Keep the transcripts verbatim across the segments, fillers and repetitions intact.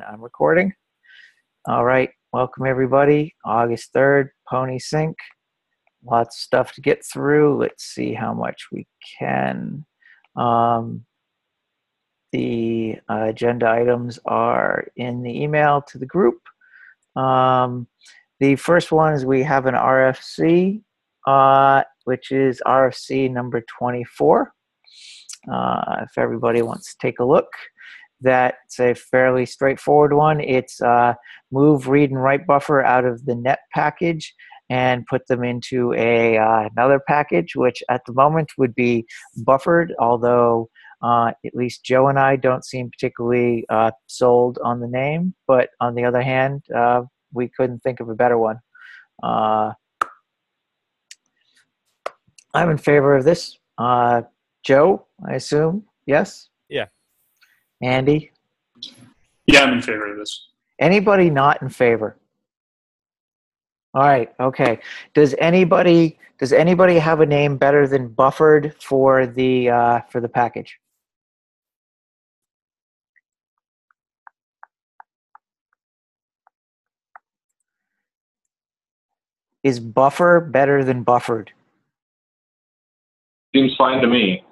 And I'm recording. All right, welcome everybody. August third, Pony Sync. Lots of stuff to get through. Let's see how much we can. Um, the uh, agenda items are in the email to the group. Um, the first one is we have an R F C, uh, which is R F C number twenty-four. Uh, if everybody wants to take a look. That's a fairly straightforward one. It's uh, move read and write buffer out of the net package and put them into a uh, another package, which at the moment would be buffered, although uh, at least Joe and I don't seem particularly uh, sold on the name. But on the other hand, uh, we couldn't think of a better one. Uh, I'm in favor of this. Uh, Joe, I assume, yes? Yeah. Andy? Yeah, I'm in favor of this. Anybody not in favor? All right, okay. Does anybody does anybody have a name better than buffered for the uh, for the package? Is buffer better than buffered? Seems fine to me.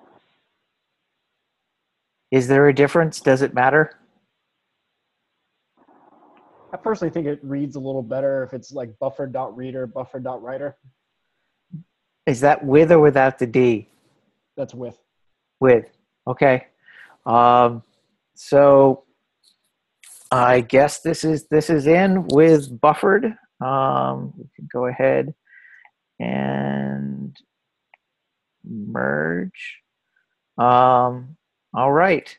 Is there a difference? Does it matter? I personally think it reads a little better if it's like buffer.reader, buffer.writer. Is that with or without the D? That's with. With. Okay. Um, so I guess this is this is in with buffered. Um, we can go ahead and merge. Um, all right.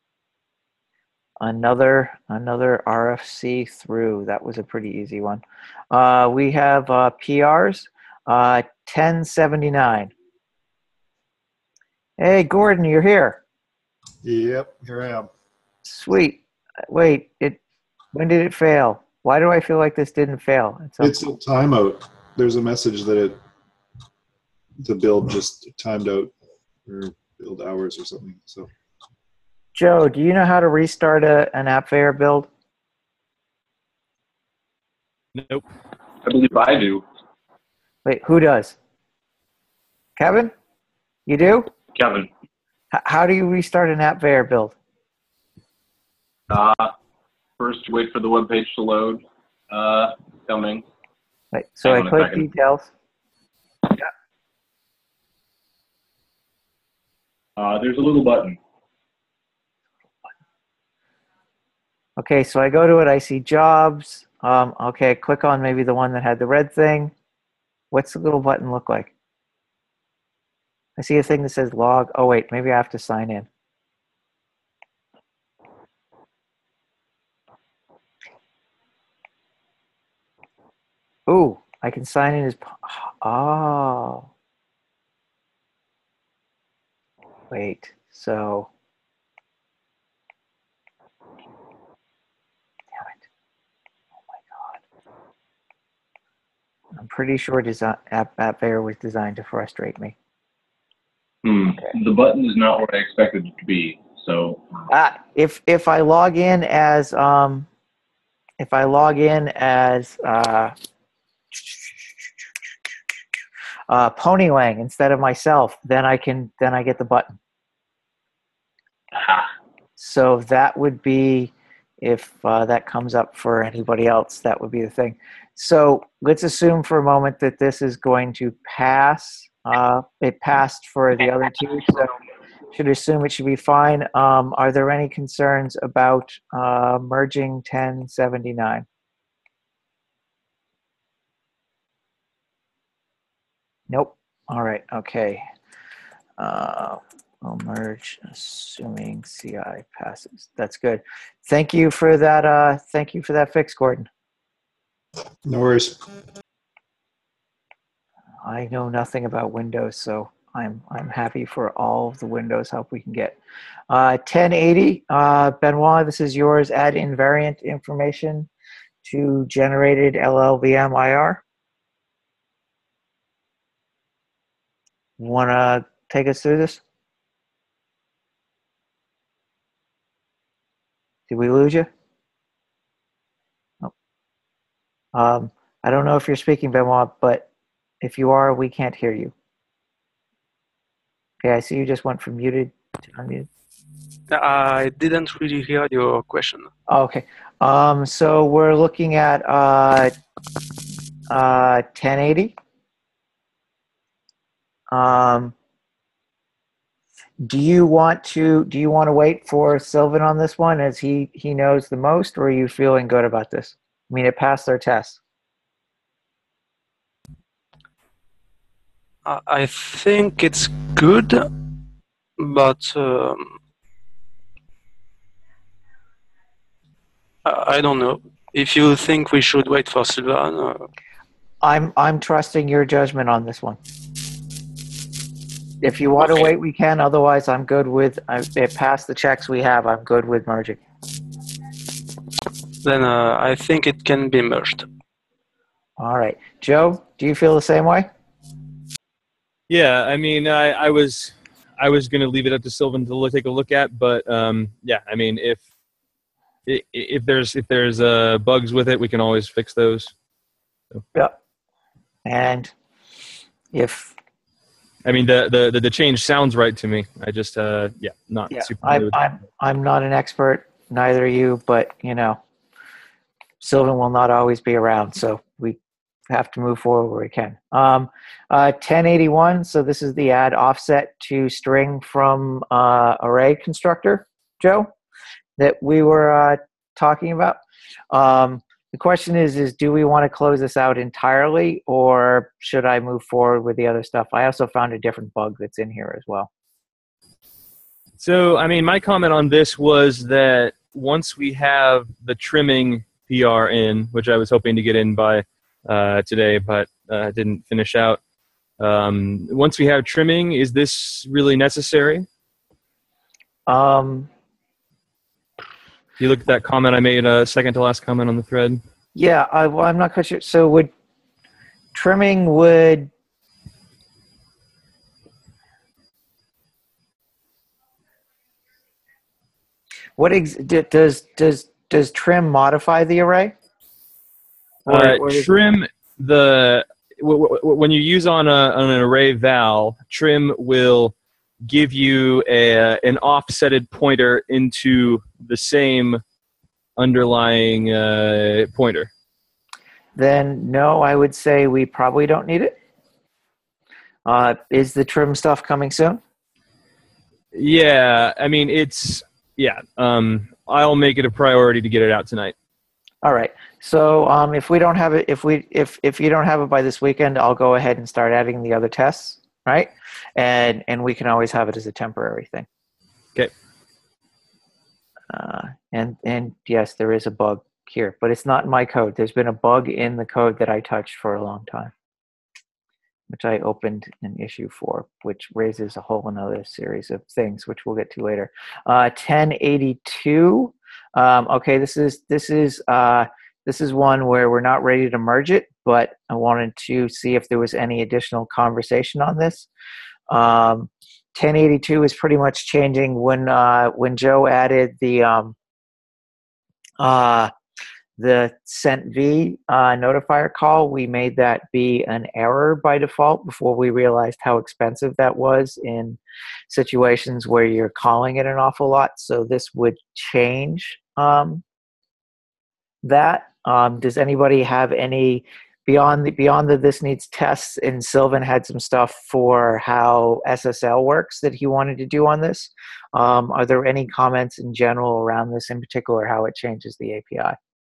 Another another R F C through. That was a pretty easy one. Uh, we have uh, P Rs. Uh, ten seventy-nine. Hey, Gordon, you're here. Yep, here I am. Sweet. Wait, it. When did it fail? Why do I feel like this didn't fail? It's, It's a timeout. There's a message that it the build just timed out or build hours or something. So. Joe, do you know how to restart a, an AppFair build? Nope. I believe I do. Wait, who does? Kevin? You do? Kevin. H- how do you restart an AppFair build? Uh, first, wait for the web page to load. Uh, coming. Wait, so Hang I on a click second. details. Uh, there's a little button. Okay, so I go to it, I see jobs. Um, okay, click on maybe the one that had the red thing. What's the little button look like? I see a thing that says log. Oh, wait, maybe I have to sign in. Ooh, I can sign in as, oh. Wait, so. I'm pretty sure design, App, AppFair was designed to frustrate me. Hmm. Okay. The button is not what I expected it to be. So. Uh, if if I log in as um, if I log in as uh, uh, Ponylang instead of myself, then I can then I get the button. Ah. So that would be, if uh, that comes up for anybody else, that would be the thing. So let's assume for a moment that this is going to pass. Uh, it passed for the other two, so should assume it should be fine. Um, are there any concerns about uh, merging ten seventy-nine? Nope. All right. Okay. Uh, I'll merge, assuming C I passes. That's good. Thank you for that. Uh, thank you for that fix, Gordon. No worries. I know nothing about Windows, so I'm I'm happy for all of the Windows help we can get. Uh, ten eighty, uh, Benoit, this is yours. Add invariant information to generated L L V M I R. Want to take us through this? Did we lose you? Um, I don't know if you're speaking, Benoit, but if you are, we can't hear you. Okay, I see you just went from muted to unmuted. I didn't really hear your question. Oh, okay. Um, so we're looking at uh, uh, ten eighty. Um, do you want to do you want to wait for Sylvan on this one, as he he knows the most, or are you feeling good about this? I mean, it passed their test. I I think it's good, but um, I I don't know. If you think we should wait for Sylvan, uh, I'm I'm trusting your judgment on this one. If you want to Okay. wait, we can. Otherwise, I'm good with I, it. Passed the checks we have. I'm good with merging. then uh, I think it can be merged. All right, Joe, do you feel the same way? Yeah, I mean, I, I was I was going to leave it up to Sylvan to look, take a look at, but um, yeah, I mean, if i- if there's if there's uh, bugs with it, we can always fix those. Yeah. And if I mean, the the the, the change sounds right to me. I just uh, yeah, not yeah, super. I'm I'm I'm not an expert. Neither are you, but you know, Sylvan will not always be around, so we have to move forward where we can. Um, uh, ten eighty-one. So this is the add offset to string from uh, array constructor, Joe, that we were uh, talking about. Um, the question is, is do we want to close this out entirely, or should I move forward with the other stuff? I also found a different bug that's in here as well. So, I mean, my comment on this was that once we have the trimming P R in, which I was hoping to get in by uh, today, but uh, didn't finish out. Um, once we have trimming, is this really necessary? Um, You look at that comment I made, uh, second to last comment on the thread. yeah, I, well, I'm not quite sure. So would trimming would what ex, d- does does does trim modify the array? Or- Uh, or is- trim the w- w- when you use on, a, on an array val, trim will give you a, an offsetted pointer into the same underlying uh, pointer. Then no, I would say we probably don't need it. Uh, is the trim stuff coming soon? Yeah, I mean it's yeah. Um, I'll make it a priority to get it out tonight. All right. So um, if we don't have it, if we if if you don't have it by this weekend, I'll go ahead and start adding the other tests, right? And and we can always have it as a temporary thing. Okay. Uh, and and yes, there is a bug here, but it's not in my code. There's been a bug in the code that I touched for a long time, which I opened an issue for, which raises a whole another series of things, which we'll get to later. Uh, ten eighty-two. Um, okay, this is this is uh, this is one where we're not ready to merge it, but I wanted to see if there was any additional conversation on this. Um, ten eighty-two is pretty much changing when uh, when Joe added the um, uh, the sent v uh, notifier call. We made that be an error by default before we realized how expensive that was in situations where you're calling it an awful lot. So this would change um, that. Um, does anybody have any beyond the beyond the this needs tests? And Sylvan had some stuff for how S S L works that he wanted to do on this. Um, are there any comments in general around this, in particular how it changes the A P I?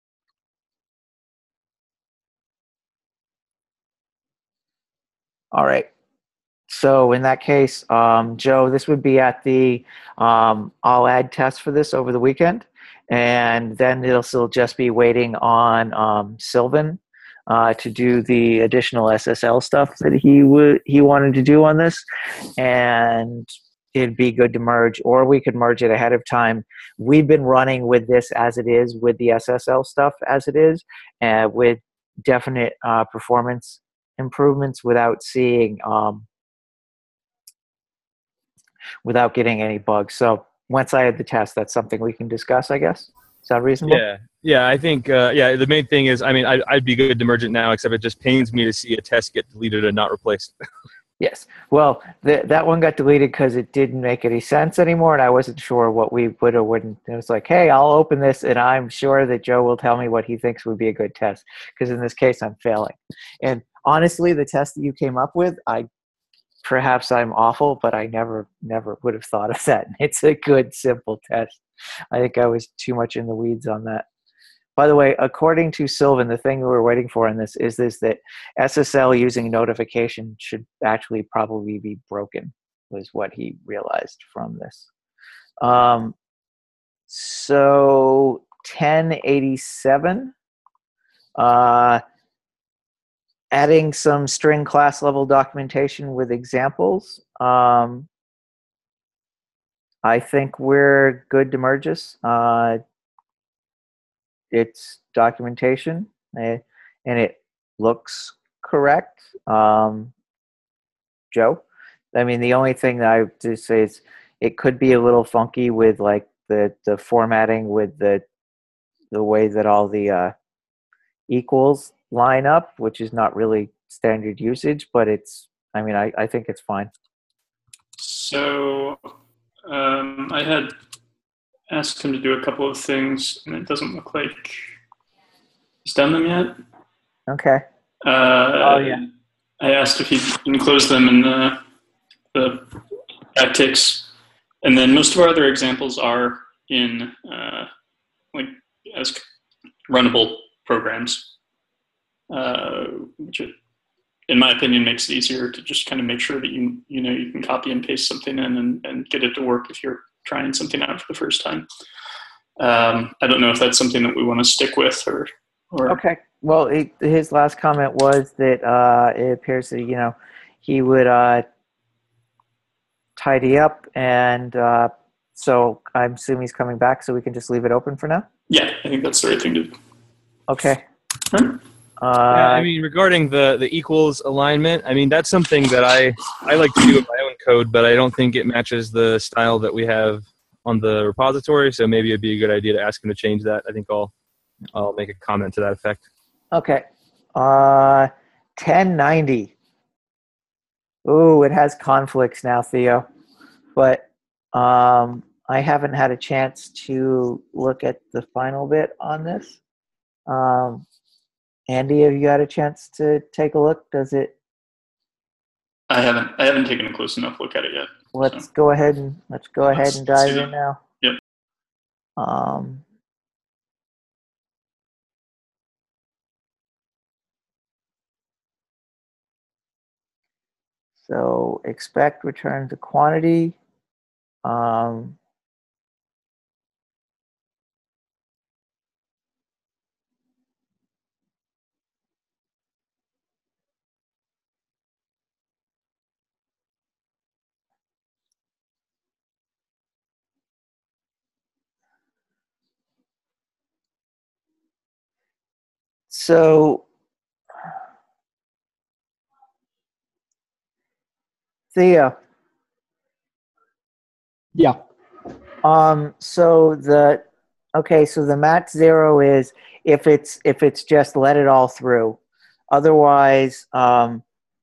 All right. So in that case, um, Joe, this would be at the um, I'll add test for this over the weekend, and then it'll still just be waiting on um, Sylvan uh, to do the additional S S L stuff that he would he wanted to do on this, and it'd be good to merge, or we could merge it ahead of time. We've been running with this as it is, with the S S L stuff as it is, and with definite uh, performance improvements without seeing um, without getting any bugs. So once I had the test, that's something we can discuss, I guess. Sound reasonable? Yeah, yeah. I think uh, yeah. The main thing is, I mean, I, I'd be good to merge it now, except it just pains me to see a test get deleted and not replaced. Yes. Well, th- that one got deleted because it didn't make any sense anymore, and I wasn't sure what we would or wouldn't. It was like, hey, I'll open this, and I'm sure that Joe will tell me what he thinks would be a good test, because in this case, I'm failing. And honestly, the test that you came up with, I perhaps I'm awful, but I never, never would have thought of that. It's a good, simple test. I think I was too much in the weeds on that. By the way, according to Sylvan, the thing we were waiting for in this is this that S S L using notification should actually probably be broken, was what he realized from this. Um, so ten eighty-seven, uh, adding some string class level documentation with examples. Um, I think we're good to merge this. Uh, It's documentation, eh, and it looks correct. Um, Joe, I mean, the only thing that I would just say is it could be a little funky with like the the formatting with the the way that all the uh, equals line up, which is not really standard usage, but it's. I mean, I, I think it's fine. So um, I had asked him to do a couple of things, and it doesn't look like he's done them yet. Okay. Uh, Oh, yeah. I asked if he'd enclose them in the, the backticks, and then most of our other examples are in uh, like as runnable programs, uh, which it, in my opinion makes it easier to just kind of make sure that you you know you can copy and paste something in and, and get it to work if you're trying something out for the first time. Um, I don't know if that's something that we want to stick with or. or Okay. Well, he, his last comment was that uh, it appears that, you know, he would uh, tidy up, and uh, so I'm assuming he's coming back, so we can just leave it open for now? Yeah, I think that's the right thing to do. Okay. Huh? Uh, Yeah, I mean, regarding the, the equals alignment, I mean, that's something that I, I like to do in my own code, but I don't think it matches the style that we have on the repository, so maybe it'd be a good idea to ask him to change that. I think I'll I'll make a comment to that effect. okay. Uh, ten ninety. Ooh, it has conflicts now, Theo. But um, I haven't had a chance to look at the final bit on this. Um, Andy, have you had a chance to take a look? Does it? I haven't I haven't taken a close enough look at it yet. Let's so. go ahead and let's go ahead Let's- and let's dive do in that. now. Yep. Um, so expect return to quantity. Um, so Theo, Yeah. um, so the okay, so the mat zero is if it's if it's just let it all through. Otherwise, um,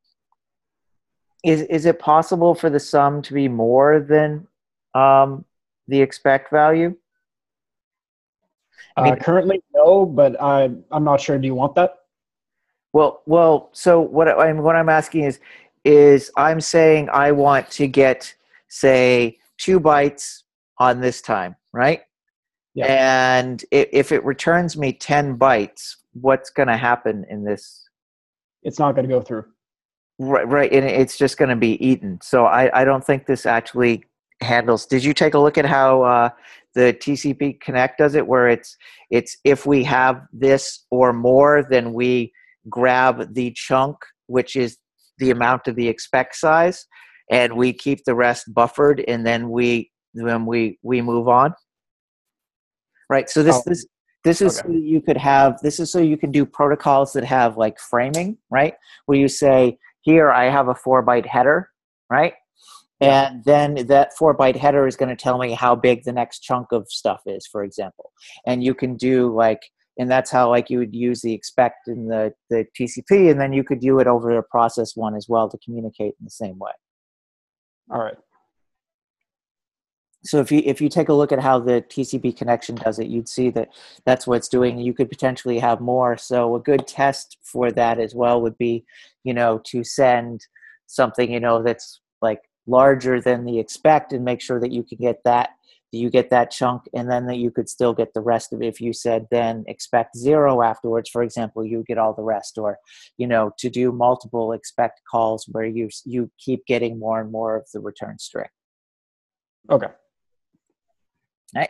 is is it possible for the sum to be more than um, the expect value? I mean, Uh, currently, no, but I, I'm not sure. Do you want that? Well, well. So what I'm what I'm asking is, is I'm saying I want to get, say, two bytes on this time, right? Yeah. And if, if it returns me ten bytes, what's going to happen in this? It's not going to go through. Right, right, and it's just going to be eaten. So I, I don't think this actually handles. Did you take a look at how uh, the T C P Connect does it, where it's it's if we have this or more, then we grab the chunk, which is the amount of the expect size, and we keep the rest buffered, and then we then we we move on. Right. So this Oh, this this is okay. so you could have this is so you can do protocols that have like framing, right? Where you say, here I have a four byte header, right? And then that four byte header is going to tell me how big the next chunk of stuff is, for example. And you can do like, and that's how like you would use the expect in the, the T C P, and then you could do it over the process one as well to communicate in the same way. All right. So if you if you take a look at how the T C P connection does it, you'd see that that's what it's doing. You could potentially have more. So a good test for that as well would be, you know, to send something, you know, that's like larger than the expect, and make sure that you can get that you get that chunk, and then that you could still get the rest of it. If you said then expect zero afterwards, for example, you get all the rest. Or, you know, to do multiple expect calls where you you keep getting more and more of the return string. Okay. Right.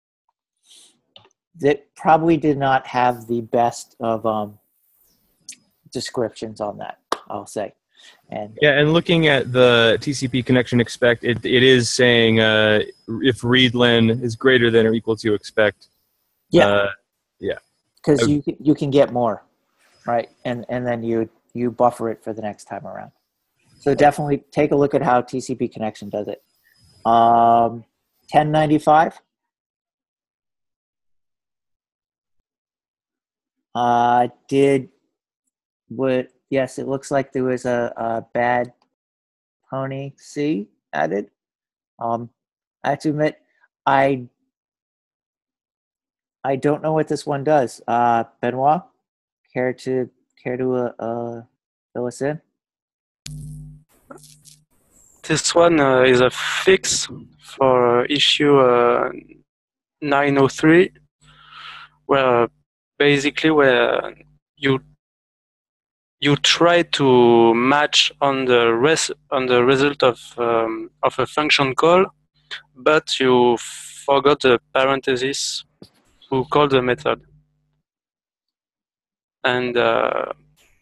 That probably did not have the best of um, descriptions on that, I'll say. And yeah, and looking at the T C P connection expect, it it is saying uh, if readlen is greater than or equal to expect. yeah, Uh, yeah, because you you can get more, right? And and then you you buffer it for the next time around. So definitely take a look at how T C P connection does it. Um, ten ninety-five. Uh, did what? Yes, it looks like there was a, a bad Pony C added. Um, I have to admit, I I don't know what this one does. Uh, Benoit, care to care to uh, uh fill us in? This one uh, is a fix for uh, issue uh, nine oh three, where basically where you you try to match on the res on the result of um, of a function call, but you forgot the parenthesis who called the method, and uh,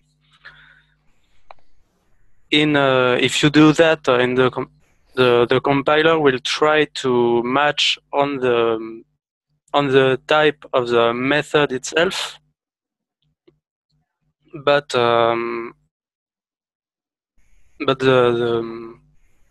in uh, if you do that uh, in the com the the compiler will try to match on the on the type of the method itself, but um, but the the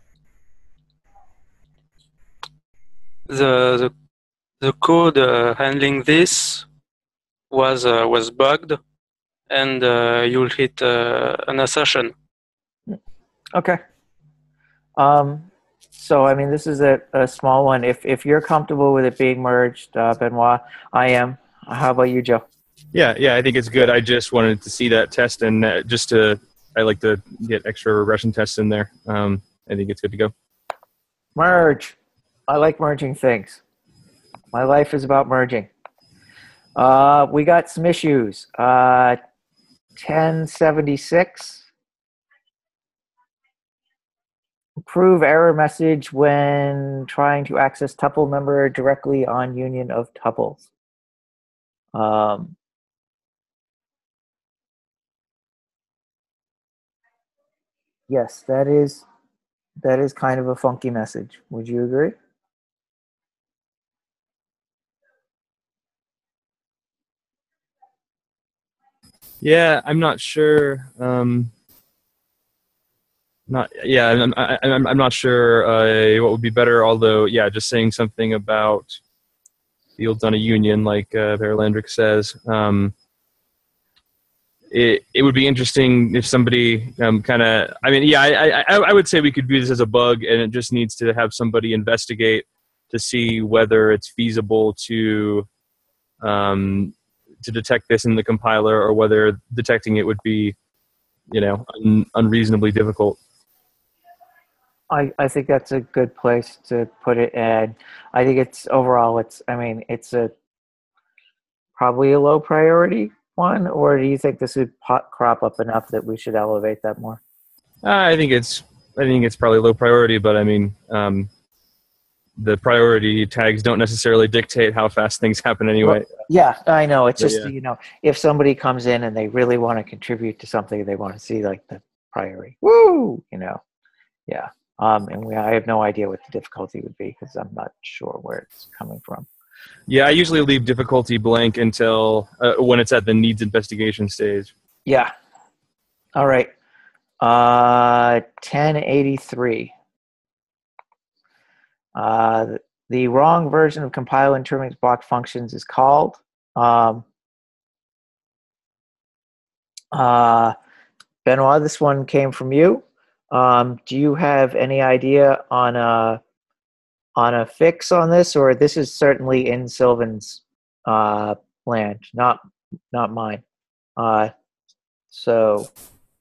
the, the, the code uh, handling this was uh, was bugged, and uh, you'll hit uh, an assertion. Okay. Um, so I mean, this is a, a small one. If if you're comfortable with it being merged, uh, Benoit, I am. How about you, Joe? yeah, yeah. I think it's good. I just wanted to see that test, and uh, just to I like to get extra regression tests in there. Um, I think it's good to go. Merge. I like merging things. My life is about merging. Uh, we got some issues. Uh, ten seventy-six. Approve error message when trying to access tuple member directly on union of tuples. Um, yes, that is that is kind of a funky message. Would you agree? Yeah, I'm not sure. Um, not yeah, I'm I, I'm I'm not sure uh, what would be better. Although, yeah, just saying something about fields on a union, like uh, Paralandric says. Um, it it would be interesting if somebody um, kind of. I mean, yeah, I, I I would say we could view this as a bug, and it just needs to have somebody investigate to see whether it's feasible to. Um, to detect this in the compiler, or whether detecting it would be, you know, un unreasonably difficult. I, I think that's a good place to put it, and I think it's overall, it's, I mean, it's a probably a low priority one, or do you think this would pop, crop up enough that we should elevate that more? Uh, I think it's, I think it's probably low priority, but I mean, um, the priority tags don't necessarily dictate how fast things happen anyway. Well, yeah, I know. It's But just, yeah. you know, if somebody comes in and they really want to contribute to something, they want to see like the priority. Woo! You know, yeah. Um, and we, I have no idea what the difficulty would be because I'm not sure where it's coming from. Yeah, I usually leave difficulty blank until uh, when it's at the needs investigation stage. Yeah. All right. Uh, ten eighty-three. Uh, the, the wrong version of compile and terminates block functions is called. Um, uh, Benoit, this one came from you. Um, do you have any idea on a on a fix on this, or this is certainly in Sylvan's uh, land, not not mine. Uh, so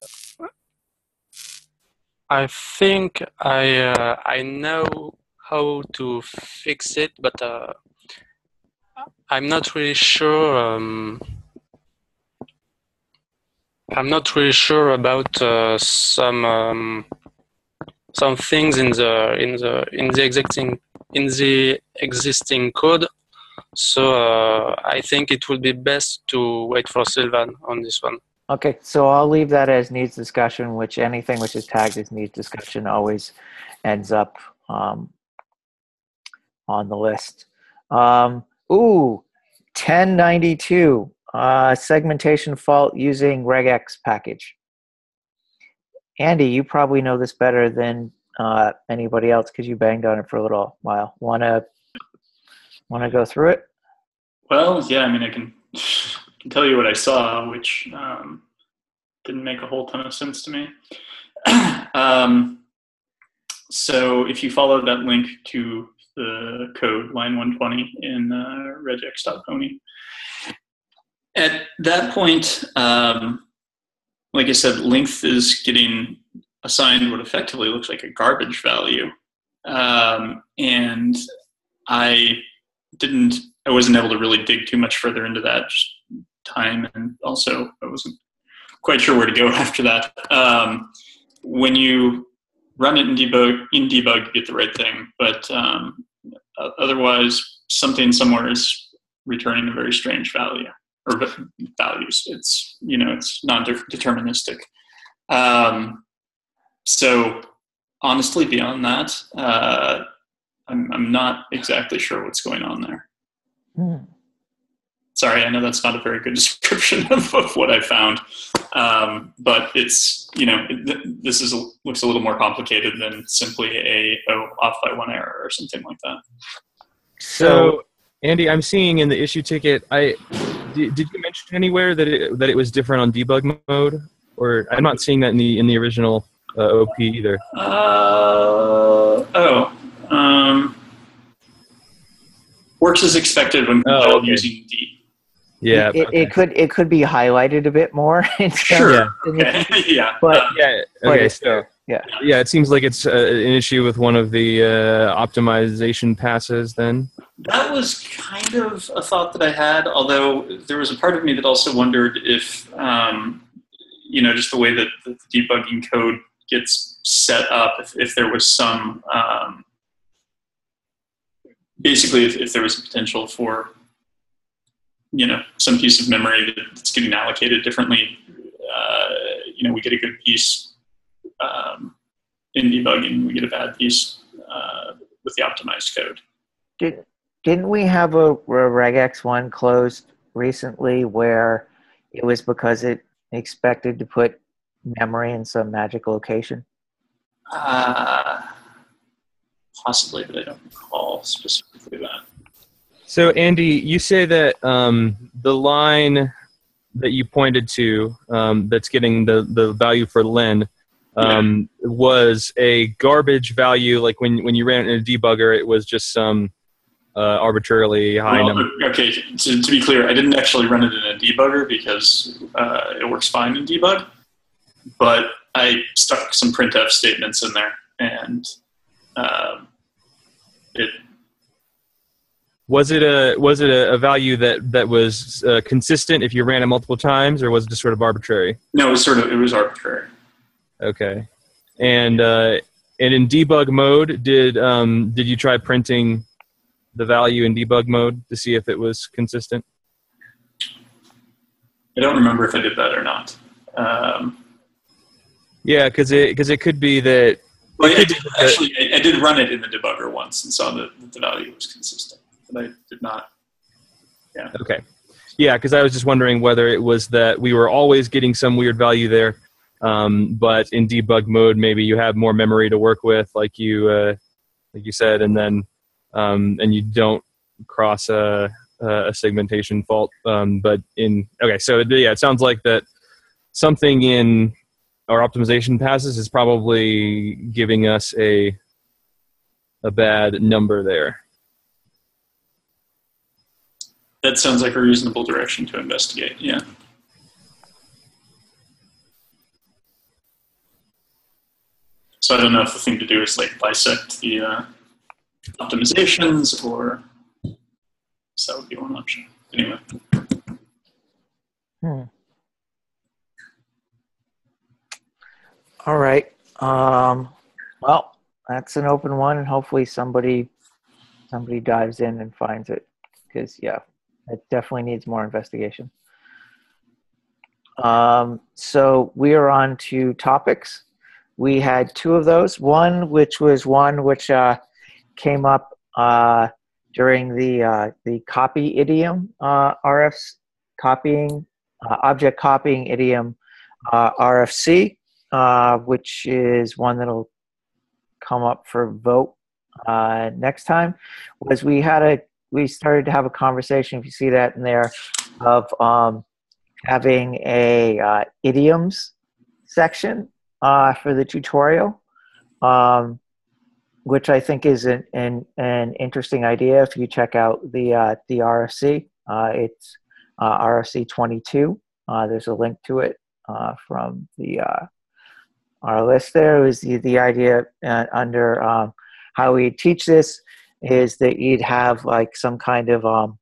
I think I uh, I know how to fix it, but uh, I'm not really sure. Um, I'm not really sure about uh, some um, some things in the in the in the existing in the existing code. So uh, I think it would be best to wait for Sylvan on this one. okay, so I'll leave that as needs discussion, which anything which is tagged as needs discussion always ends up um, on the list. Um, ooh, ten ninety-two. Uh, segmentation fault using regex package. Andy, you probably know this better than uh, anybody else because you banged on it for a little while. Wanna wanna go through it? Well, yeah. I mean, I can, can tell you what I saw, which um, didn't make a whole ton of sense to me. um, so, if you follow that link to the code line one twenty in uh, regex.pony. At that point, um, like I said, length is getting assigned what effectively looks like a garbage value. Um, and I didn't, I wasn't able to really dig too much further into that just time. And also I wasn't quite sure where to go after that. Um, when you run it in debug, in debug, you get the right thing. But um, otherwise, something somewhere is returning a very strange value. Or values. It's, you know, it's non-deterministic. Um, so honestly, beyond that, uh, I'm, I'm not exactly sure what's going on there. Hmm. Sorry, I know that's not a very good description of, of what I found, um, but it's, you know, it, this is a, looks a little more complicated than simply a oh, off by one error or something like that. So, Andy, I'm seeing in the issue ticket, I did, did you mention anywhere that it that it was different on debug mode, or I'm not seeing that in the in the original uh, O P either. Uh, oh, um, works as expected when compiled Oh, okay. using D. Yeah, it, okay. it could it could be highlighted a bit more. Sure. Yeah. Okay. yeah. But uh, Yeah. but Okay. it's So there. Yeah. yeah, it seems like it's uh, an issue with one of the uh, optimization passes. Then. that was kind of a thought that I had, although there was a part of me that also wondered if, um, you know, just the way that the debugging code gets set up, if, if there was some, um, basically if, if there was a potential for, you know, some piece of memory that's getting allocated differently, uh, you know, we get a good piece um, in debugging, we get a bad piece uh, with the optimized code. Did, didn't we have a, a regex one closed recently where it was because it expected to put memory in some magic location? Uh, possibly, but I don't recall specifically that. So, Andy, you say that um, the line that you pointed to um, that's getting the, the value for len um, yeah. was a garbage value. Like when, when you ran it in a debugger, it was just some uh, arbitrarily high well, number. Okay, to, to be clear, I didn't actually run it in a debugger because uh, it works fine in debug, but I stuck some printf statements in there, and um, it Was it a was it a, a value that that was uh, consistent if you ran it multiple times, or was it just sort of arbitrary? No, it was sort of it was arbitrary. Okay, and uh, and in debug mode, did um, did you try printing the value in debug mode to see if it was consistent? I don't remember if I did that or not. Um, yeah, because it because it could be that. Well, I did, actually, I, I did run it in the debugger once and saw that, that the value was consistent. But I did not. Yeah. Okay. Yeah, because I was just wondering whether it was that we were always getting some weird value there, um, but in debug mode, maybe you have more memory to work with, like you uh, like you said, and then um, and you don't cross a, a segmentation fault. Um, but in okay, so yeah, it sounds like that something in our optimization passes is probably giving us a a bad number there. That sounds like a reasonable direction to investigate. Yeah. So I don't know if the thing to do is like bisect the uh, optimizations, or so that would be one option. Anyway. Hmm. All right. Um, well, that's an open one, and hopefully somebody somebody dives in and finds it, because yeah, it definitely needs more investigation. Um, so we are on to topics. We had two of those. One, which was one which uh, came up uh, during the uh, the copy idiom uh, R F copying uh, object copying idiom uh, R F C, uh, which is one that'll come up for vote uh, next time. Was we had a we started to have a conversation, if you see that in there, of um, having a uh, idioms section uh, for the tutorial, um, which I think is an, an an interesting idea. If you check out the uh, the R F C, uh, it's uh, R F C twenty-two. Uh, there's a link to it uh, from the uh, our list. There is the the idea uh, under um, how we teach this is that you'd have like some kind of um,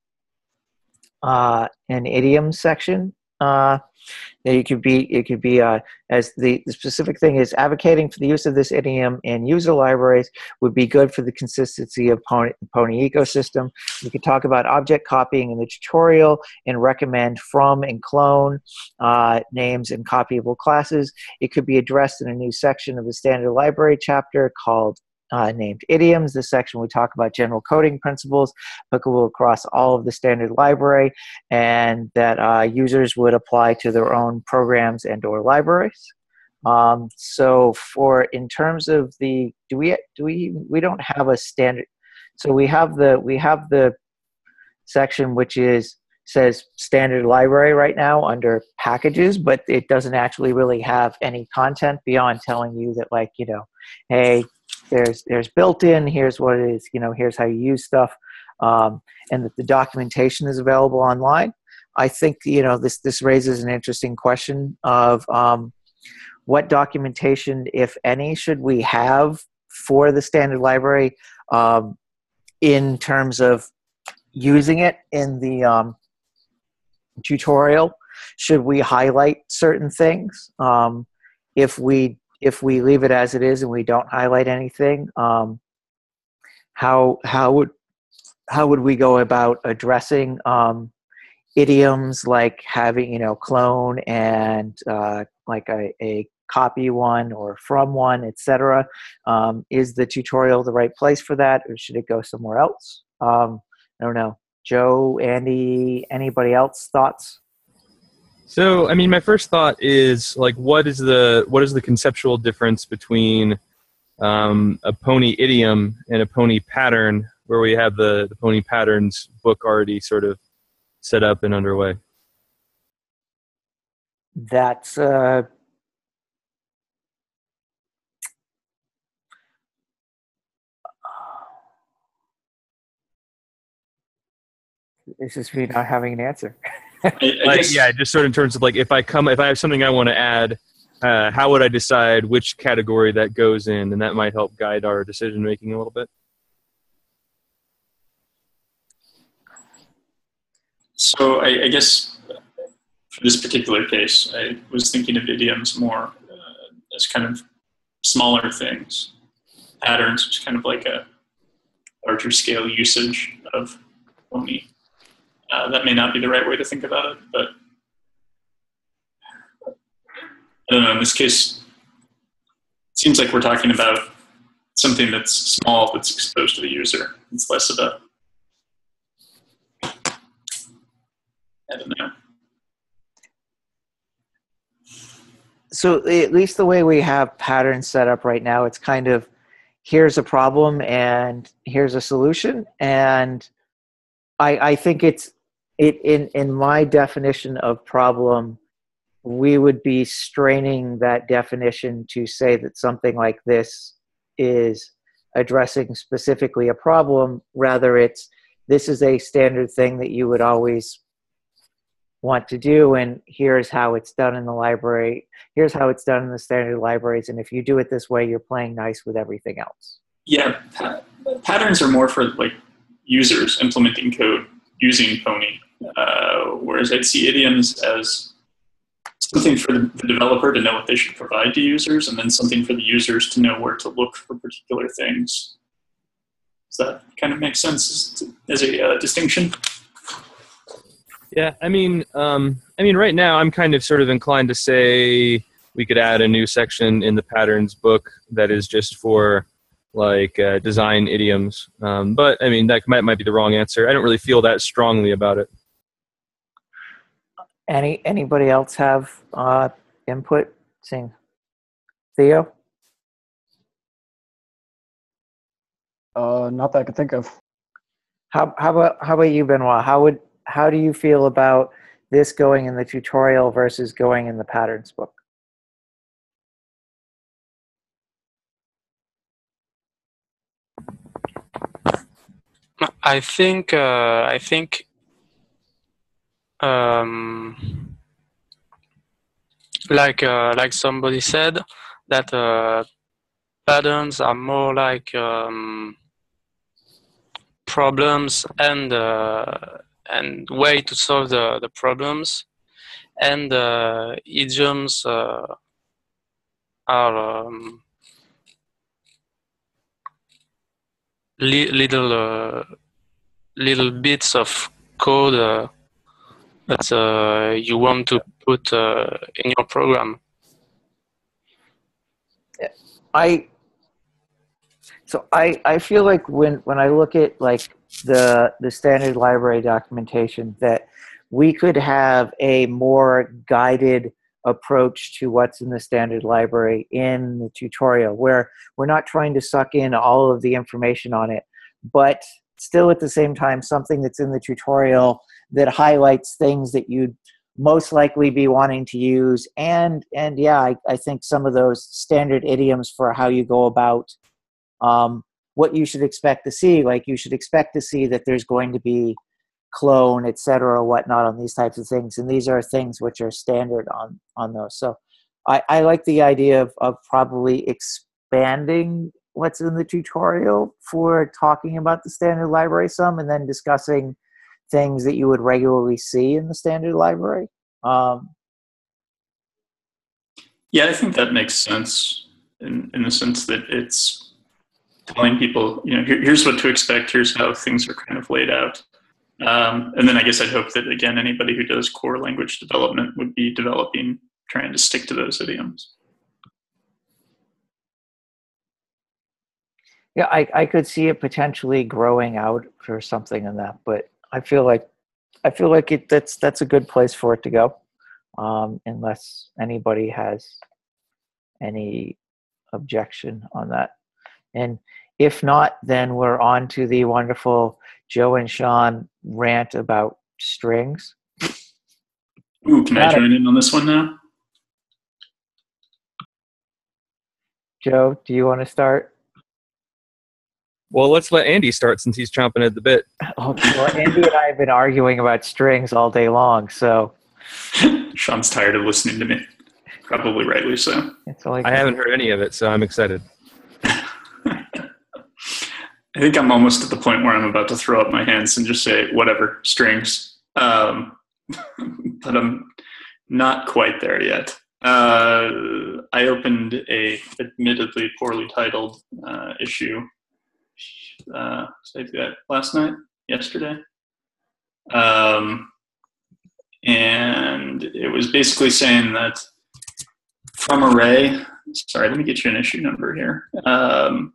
uh, an idiom section. Uh, it could be, it could be uh, as the, the specific thing is advocating for the use of this idiom in user libraries would be good for the consistency of Pony, Pony ecosystem. We could talk about object copying in the tutorial and recommend from and clone uh, names and copyable classes. It could be addressed in a new section of the standard library chapter called Uh, named idioms. This section we talk about general coding principles applicable across all of the standard library, and that uh, users would apply to their own programs and or libraries. Um, so for in terms of the do we do we we don't have a standard. So we have the we have the section which is says standard library right now under packages, but it doesn't actually really have any content beyond telling you that, like, you know, hey, there's there's built-in, here's what it is, you know, here's how you use stuff, um, and that the documentation is available online. I think, you know, this this raises an interesting question of um, what documentation, if any, should we have for the standard library um, in terms of using it in the um, tutorial. Should we highlight certain things? Um, if we if we leave it as it is and we don't highlight anything, um, how how would how would we go about addressing um, idioms like having, you know, clone and uh, like a, a copy one or from one, et cetera? Um, is the tutorial the right place for that, or should it go somewhere else? Um, I don't know. Joe, Andy, anybody else thoughts? So, I mean, my first thought is, like, what is the what is the conceptual difference between um, a Pony idiom and a Pony pattern, where we have the, the Pony patterns book already sort of set up and underway? That's uh, this is me not having an answer. I, I Like, guess, yeah, just sort of in terms of, like, if I come, if I have something I want to add, uh, how would I decide which category that goes in, and that might help guide our decision making a little bit. So I, I guess for this particular case, I was thinking of idioms more uh, as kind of smaller things. Patterns is kind of like a larger scale usage of Pony. Uh, that may not be the right way to think about it, but I don't know. In this case, it seems like we're talking about something that's small that's exposed to the user. It's less about, I don't know. So at least the way we have patterns set up right now, it's kind of here's a problem and here's a solution. And I, I think it's it in, in my definition of problem, we would be straining that definition to say that something like this is addressing specifically a problem. Rather, it's this is a standard thing that you would always want to do, and here's how it's done in the library. Here's how it's done in the standard libraries, and if you do it this way, you're playing nice with everything else. Yeah, pa- patterns are more for like users implementing code using Pony, uh, whereas I'd see idioms as something for the, the developer to know what they should provide to users, and then something for the users to know where to look for particular things. Does that kind of make sense as, as a uh, distinction? Yeah, I mean, um, I mean, right now I'm kind of sort of inclined to say we could add a new section in the patterns book that is just for like uh, design idioms. Um, but I mean, that might might be the wrong answer. I don't really feel that strongly about it. Any anybody else have uh, input? Seeing Theo. Uh, not that I can think of. How how about how about you, Benoit? How would how do you feel about this going in the tutorial versus going in the patterns book? I think uh, I think um, like uh, like somebody said that uh, patterns are more like um, problems and uh, and way to solve the, the problems, and uh, idioms uh, are um, li- little uh, little bits of code uh, that uh, you want to put uh, in your program. I so I I feel like when when I look at like the the standard library documentation, that we could have a more guided approach to what's in the standard library in the tutorial, where we're not trying to suck in all of the information on it, but still at the same time something that's in the tutorial that highlights things that you'd most likely be wanting to use. And and yeah, I, I think some of those standard idioms for how you go about um, what you should expect to see, like you should expect to see that there's going to be clone, et cetera, whatnot on these types of things. And these are things which are standard on, on those. So I, I like the idea of, of probably expanding what's in the tutorial for talking about the standard library some, and then discussing things that you would regularly see in the standard library. Um, Yeah, I think that makes sense in, in the sense that it's telling people, you know, here, here's what to expect, here's how things are kind of laid out. Um, and then I guess I'd hope that, again, anybody who does core language development would be developing, trying to stick to those idioms. yeah, I, I could see it potentially growing out or something in that, but I feel like I feel like it that's that's a good place for it to go, um, unless anybody has any objection on that. And if not, then we're on to the wonderful Joe and Sean rant about strings. Ooh, can Got I join it. in on this one now? Joe, do you want to start? Well, let's let Andy start since he's chomping at the bit. Okay. Well, Andy and I have been arguing about strings all day long, so Sean's tired of listening to me. Probably rightly so. it's only. I haven't heard any of it, so I'm excited. I think I'm almost at the point where I'm about to throw up my hands and just say, whatever, strings. Um, but I'm not quite there yet. Uh, I opened a admittedly poorly titled uh, issue. Uh, did I do that last night? Yesterday? Um, and it was basically saying that from array, sorry, let me get you an issue number here. Um,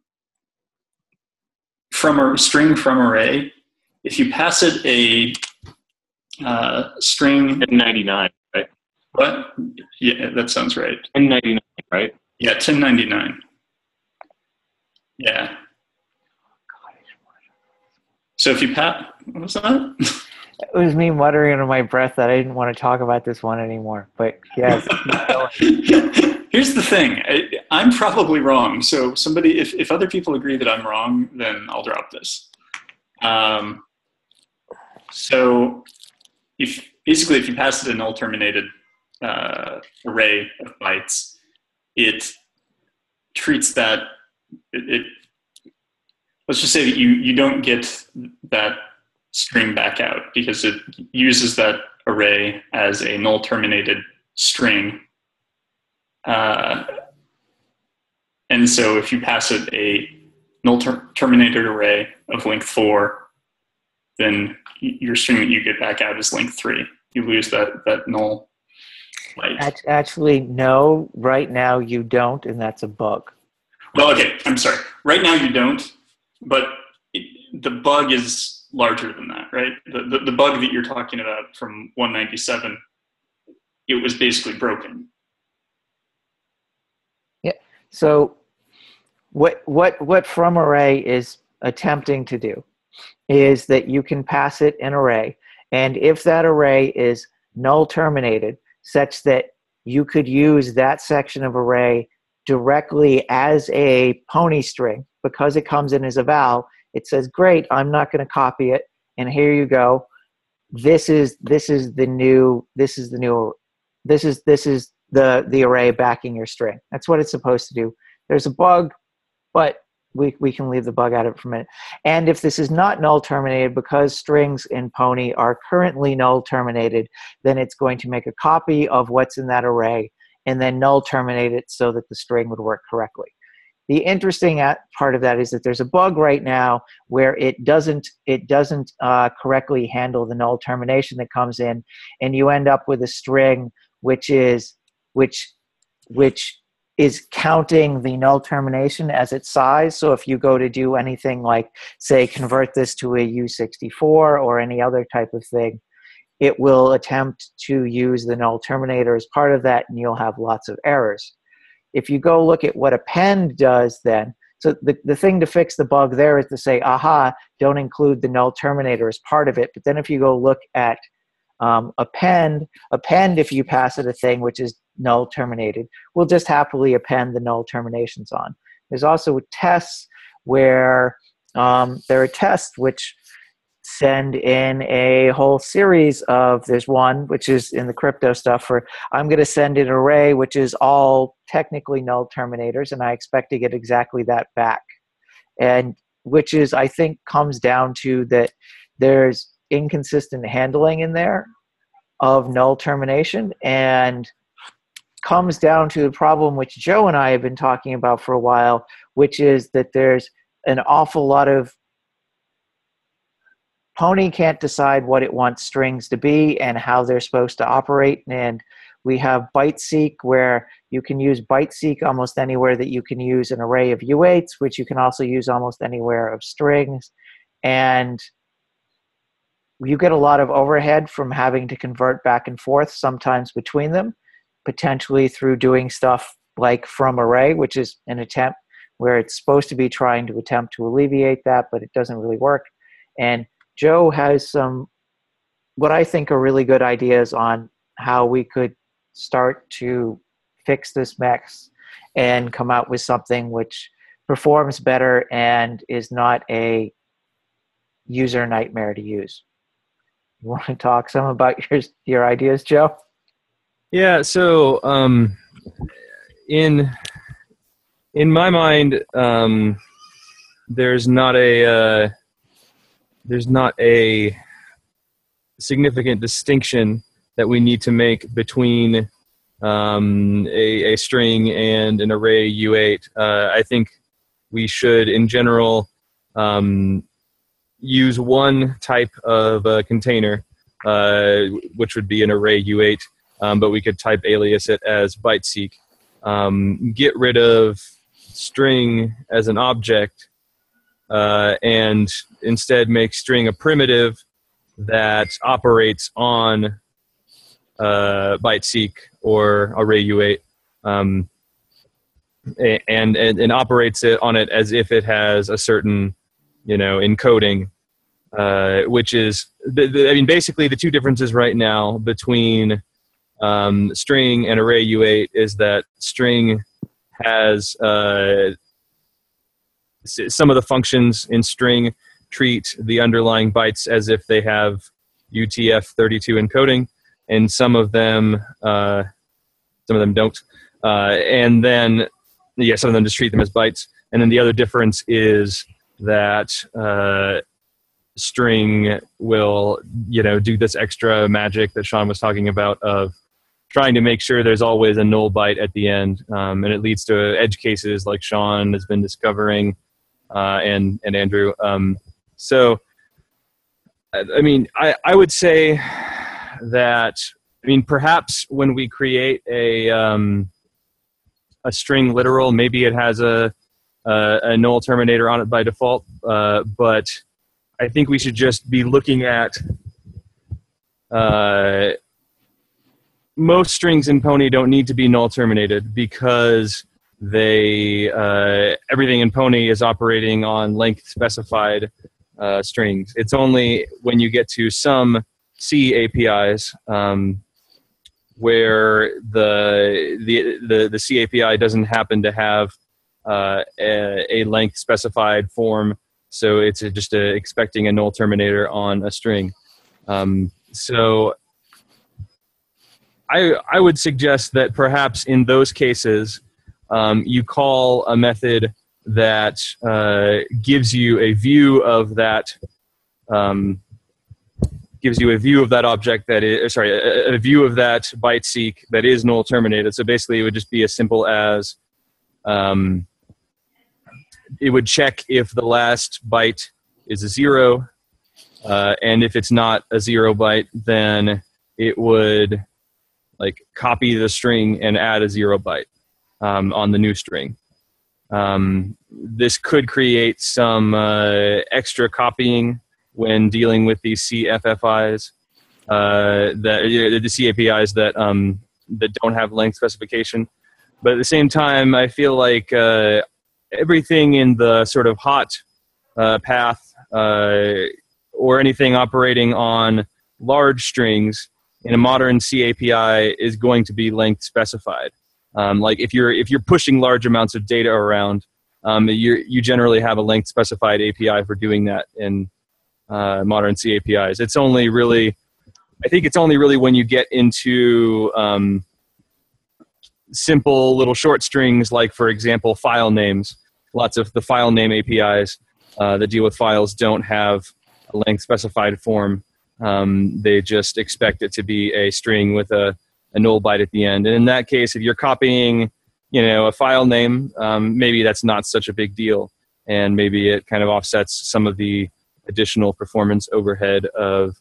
from a string from array, if you pass it a uh, string ten ninety-nine, right? What? Yeah, that sounds right. ten ninety-nine, right? Yeah, ten ninety-nine. Yeah. So if you pat, what was that? It was me muttering under my breath that I didn't want to talk about this one anymore. But yes, here's the thing. I, I'm probably wrong. So somebody, if, if other people agree that I'm wrong, then I'll drop this. Um, so if basically if you pass it a null terminated uh, array of bytes, it treats that, it, it let's just say that you, you don't get that string back out because it uses that array as a null terminated string. Uh, and so if you pass it a null ter terminated array of length four, then your string that you get back out is length three. You lose that, that null byte. Actually, no, right now you don't, and that's a bug. Well, okay, I'm sorry. Right now you don't, but it, the bug is larger than that, right? The, the, the bug that you're talking about from one ninety-seven, it was basically broken. Yeah. So what what what from array is attempting to do is that you can pass it an array, and if that array is null terminated, such that you could use that section of array directly as a pony string, because it comes in as a val, it says, great, I'm not going to copy it, and here you go. This is this is the new this is the new this is this is the the array backing your string. That's what it's supposed to do. There's a bug, but we we can leave the bug out of it for a minute. And if this is not null terminated, because strings in Pony are currently null terminated, then it's going to make a copy of what's in that array and then null terminate it so that the string would work correctly. The interesting part of that is that there's a bug right now where it doesn't it doesn't uh, correctly handle the null termination that comes in, and you end up with a string which is which which is counting the null termination as its size. So if you go to do anything like, say, convert this to a U sixty-four or any other type of thing, it will attempt to use the null terminator as part of that, and you'll have lots of errors. If you go look at what append does then, so the, the thing to fix the bug there is to say, aha, don't include the null terminator as part of it. But then if you go look at um, append, append if you pass it a thing which is null terminated, will just happily append the null terminations on. There's also tests where um, there are tests which send in a whole series of, there's one which is in the crypto stuff for, I'm going to send an array which is all technically null terminators, and I expect to get exactly that back. And which is, I think, comes down to that there's inconsistent handling in there of null termination, and comes down to the problem which Joe and I have been talking about for a while, which is that there's an awful lot of Pony can't decide what it wants strings to be and how they're supposed to operate. And we have ByteSeq, where you can use ByteSeq almost anywhere that you can use an array of U eights, which you can also use almost anywhere of strings. And you get a lot of overhead from having to convert back and forth sometimes between them, potentially through doing stuff like from array, which is an attempt where it's supposed to be trying to attempt to alleviate that, but it doesn't really work. And Joe has some, what I think are really good ideas on how we could start to fix this mess and come out with something which performs better and is not a user nightmare to use. You want to talk some about your, your ideas, Joe? Yeah, so um, in, in my mind, um, there's not a... Uh, there's not a significant distinction that we need to make between um, a, a string and an array U eight. Uh, I think we should, in general, um, use one type of uh, container, uh, which would be an array U eight, um, but we could type alias it as ByteSeq. Um, get rid of string as an object, Uh, and instead make string a primitive that operates on uh, ByteSeq or array U eight. Um, and, and and operates it on it as if it has a certain, you know, encoding, uh, which is, the, the, I mean, basically the two differences right now between um, string and array U eight is that string has uh, some of the functions in string treat the underlying bytes as if they have U T F thirty-two encoding, and some of them, uh, some of them don't. Uh, and then, yeah, some of them just treat them as bytes. And then the other difference is that uh, string will, you know, do this extra magic that Sean was talking about of trying to make sure there's always a null byte at the end. Um, and it leads to edge cases like Sean has been discovering, uh, and, and Andrew. Um, so, I mean, I, I would say that, I mean, perhaps when we create a, um, a string literal, maybe it has a, a, a null terminator on it by default, uh, but I think we should just be looking at uh, most strings in Pony don't need to be null terminated because they uh, everything in Pony is operating on length specified uh, strings. It's only when you get to some C A P Is um, where the, the the the C A P I doesn't happen to have uh, a, a length specified form, so it's a, just a, expecting a null terminator on a string. Um, so I I would suggest that perhaps in those cases um, you call a method that uh, gives you a view of that. Um, gives you a view of that object that is, sorry, a, a view of that byte seek that is null terminated. So basically it would just be as simple as, um, it would check if the last byte is a zero, uh, and if it's not a zero byte, then it would like copy the string and add a zero byte um, on the new string. Um, this could create some uh, extra copying when dealing with these C F F Is, uh, that the C A P Is that um, that don't have length specification. But at the same time, I feel like uh, everything in the sort of hot uh, path uh, or anything operating on large strings in a modern C A P I is going to be length specified. Um, like if you're if you're pushing large amounts of data around, um, you you generally have a length specified A P I for doing that in Uh, modern C A P Is. It's only really, I think it's only really when you get into um, simple little short strings, like for example, file names. Lots of the file name A P Is uh, that deal with files don't have a length specified form. Um, they just expect it to be a string with a, a null byte at the end. And in that case, if you're copying, you know, a file name, um, maybe that's not such a big deal, and maybe it kind of offsets some of the additional performance overhead of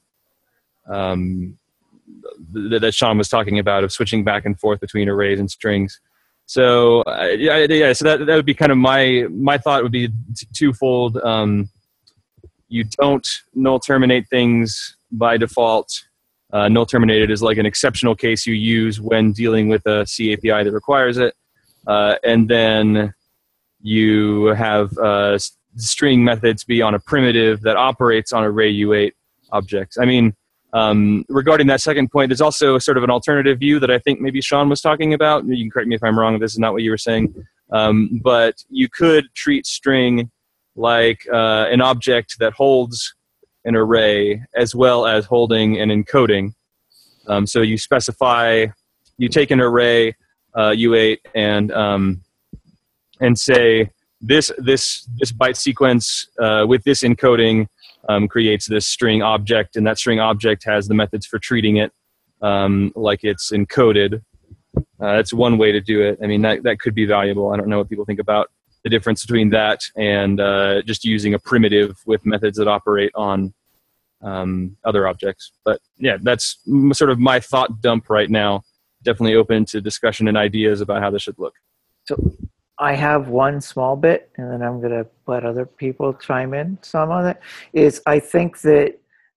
um, th- that Sean was talking about, of switching back and forth between arrays and strings. So uh, yeah, yeah, so that that would be kind of my my thought would be t- twofold. Um, you don't null terminate things by default. Uh, null terminated is like an exceptional case you use when dealing with a C A P I that requires it, uh, and then you have uh, string methods be on a primitive that operates on array U eight objects. I mean, um, regarding that second point, there's also sort of an alternative view that I think maybe Sean was talking about. You can correct me if I'm wrong, if this is not what you were saying. Um, but you could treat string like uh, an object that holds an array as well as holding an encoding. Um, so you specify, you take an array uh, U eight and um, and say, This this this byte sequence uh, with this encoding um, creates this string object, and that string object has the methods for treating it um, like it's encoded. Uh, that's one way to do it. I mean, that, that could be valuable. I don't know what people think about the difference between that and uh, just using a primitive with methods that operate on um, other objects. But yeah, that's m- sort of my thought dump right now. Definitely open to discussion and ideas about how this should look. So I have one small bit, and then I'm going to let other people chime in some on it, is I think that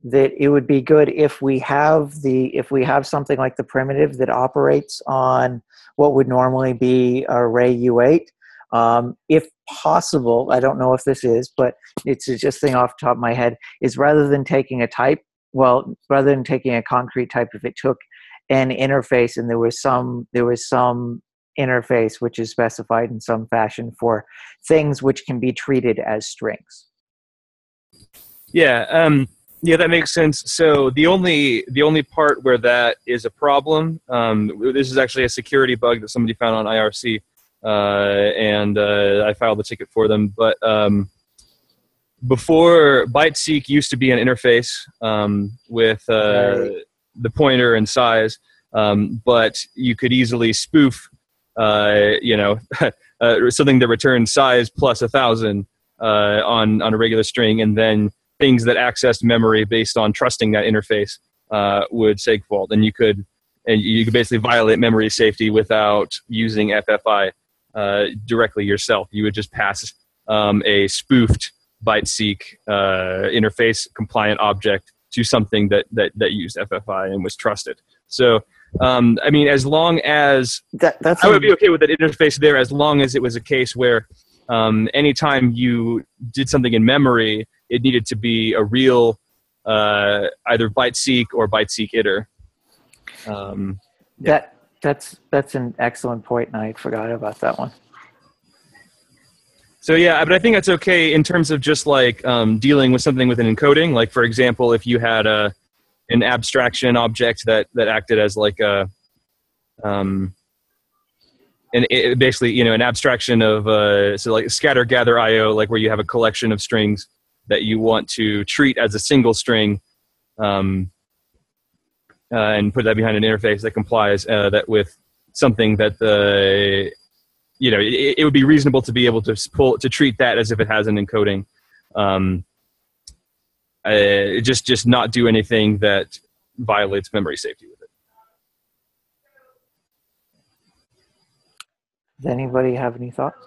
that it would be good if we have the if we have something like the primitive that operates on what would normally be array U eight. Um, if possible, I don't know if this is, but it's just thing off the top of my head, is rather than taking a type, well, rather than taking a concrete type, if it took an interface and there was some there was some interface which is specified in some fashion for things which can be treated as strings. Yeah, um, yeah, that makes sense. So the only the only part where that is a problem, um, this is actually a security bug that somebody found on I R C, uh, and uh, I filed the ticket for them. But um, before, ByteSeq used to be an interface um, with uh, Right. the pointer and size, um, but you could easily spoof, uh, you know, uh, something that returns size plus a thousand uh, on on a regular string, and then things that accessed memory based on trusting that interface uh, would segfault, and you could and you could basically violate memory safety without using F F I uh, directly yourself. You would just pass um, a spoofed ByteSeq uh, interface compliant object to something that that that used F F I and was trusted. So. Um, I mean, as long as That, that's I would be okay with that interface there, as long as it was a case where um, anytime you did something in memory, it needed to be a real uh, either ByteSeq or ByteSeq iter. Um, that that's that's an excellent point, and I forgot about that one. so yeah, but I think that's okay in terms of just like um, dealing with something with an encoding. Like for example, if you had a an abstraction object that that acted as like a um and it basically, you know, an abstraction of uh so like scatter gather I O, like where you have a collection of strings that you want to treat as a single string, um uh, and put that behind an interface that complies uh, that with something that the you know it, it would be reasonable to be able to pull to treat that as if it has an encoding. um Uh, just just not do anything that violates memory safety with it. Does anybody have any thoughts?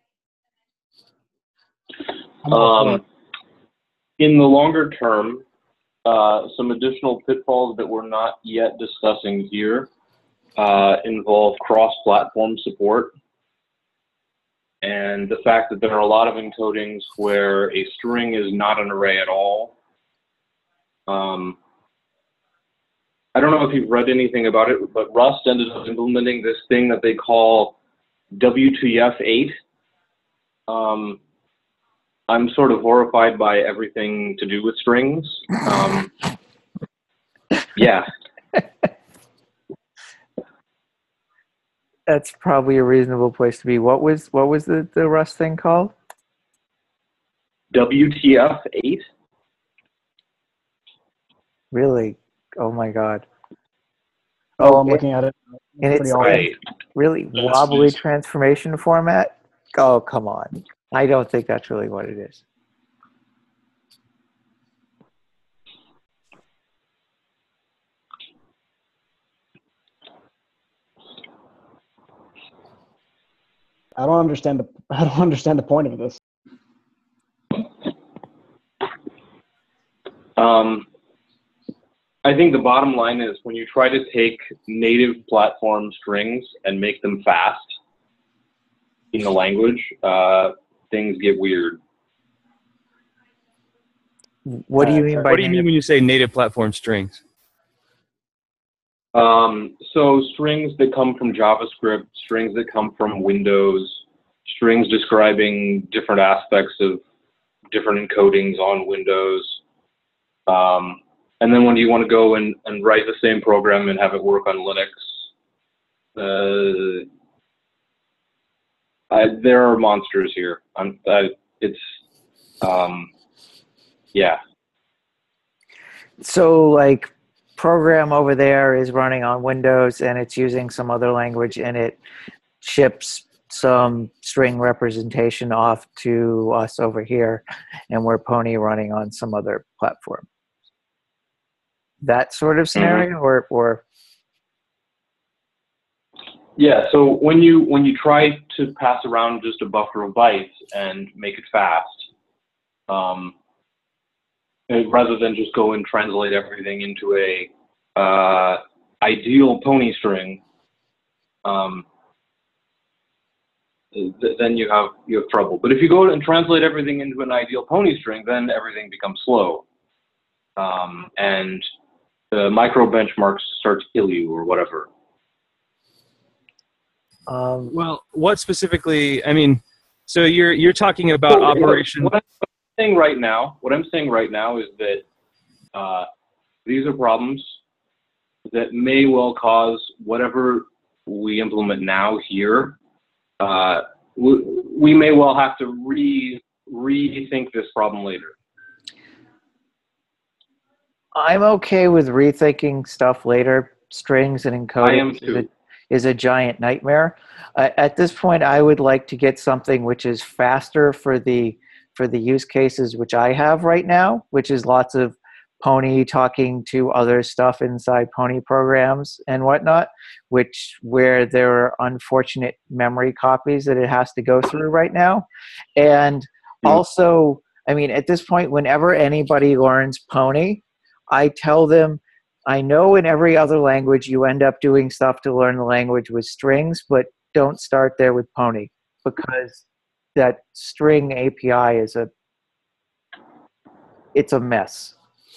Um, in the longer term, uh, some additional pitfalls that we're not yet discussing here uh, involve cross-platform support, and the fact that there are a lot of encodings where a string is not an array at all. Um, I don't know if you've read anything about it, but Rust ended up implementing this thing that they call W T F eight. Um, I'm sort of horrified by everything to do with strings. Um, yeah. That's probably a reasonable place to be. What was what was the, the Rust thing called? W T F eight? Really? Oh my God. Oh, I'm Okay. looking at it. And Pretty it's awesome. Right. really That's wobbly nice. transformation format? Oh, come on. I don't think that's really what it is. I don't understand the I don't understand the point of this. Um, I think the bottom line is when you try to take native platform strings and make them fast in the language, uh, things get weird. What do you Uh, mean by What do you mean native? when you say native platform strings? Um, so strings that come from JavaScript, strings that come from Windows, strings describing different aspects of different encodings on Windows. Um, and then when you want to go and, and write the same program and have it work on Linux, uh, I, there are monsters here. I'm, I, it's, um, yeah. So like program over there is running on Windows and it's using some other language and it ships some string representation off to us over here and we're Pony running on some other platform. That sort of scenario or, or Yeah, so when you when you try to pass around just a buffer of bytes and make it fast, um, uh, rather than just go and translate everything into a uh, ideal pony string, um, th- then you have you have trouble. But if you go and translate everything into an ideal pony string, then everything becomes slow, um, and the micro benchmarks start to kill you or whatever. Um, Well, what specifically? I mean, so you're you're talking about So, operation. What I'm saying right now, what I'm saying right now is that uh, these are problems that may well cause whatever we implement now here. Uh, we, we may well have to re rethink this problem later. I'm okay with rethinking stuff later. Strings and I am encoding is too. a, is a giant nightmare. Uh, at this point, I would like to get something which is faster for the for the use cases which I have right now, which is lots of Pony talking to other stuff inside Pony programs and whatnot, which where there are unfortunate memory copies that it has to go through right now. And Hmm. also, I mean, at this point, whenever anybody learns Pony, I tell them, I know in every other language you end up doing stuff to learn the language with strings, but don't start there with Pony, because that string A P I is a, it's a mess.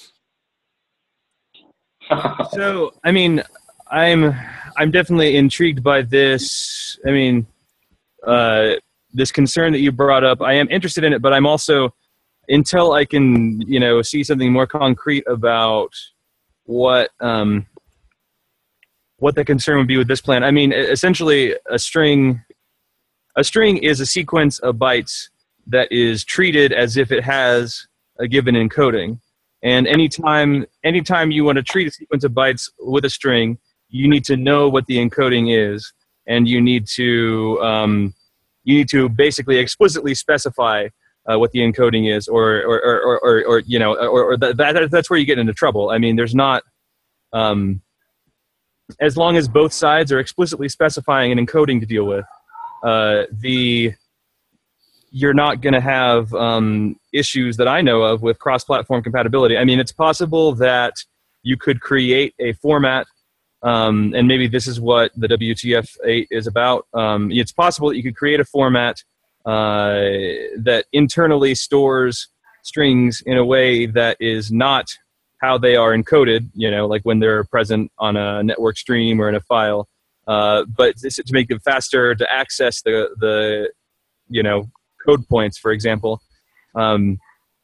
So, I mean, I'm I'm definitely intrigued by this. I mean, uh, this concern that you brought up. I am interested in it, but I'm also, until I can, you know, see something more concrete about what um, what the concern would be with this plan. I mean, essentially, a string a string is a sequence of bytes that is treated as if it has a given encoding. And anytime anytime you want to treat a sequence of bytes with a string, you need to know what the encoding is, and you need to um, you need to basically explicitly specify uh, what the encoding is, or or or, or, or, or you know, or, or that, that that's where you get into trouble. I mean, there's not um, as long as both sides are explicitly specifying an encoding to deal with, uh, the you're not going to have um, issues that I know of with cross-platform compatibility. I mean, it's possible that you could create a format, um, and maybe this is what the W T F eight is about. Um, it's possible that you could create a format uh, that internally stores strings in a way that is not how they are encoded, you know, like when they're present on a network stream or in a file, uh, but this is to make it faster to access the, the you know, code points, for example. Um,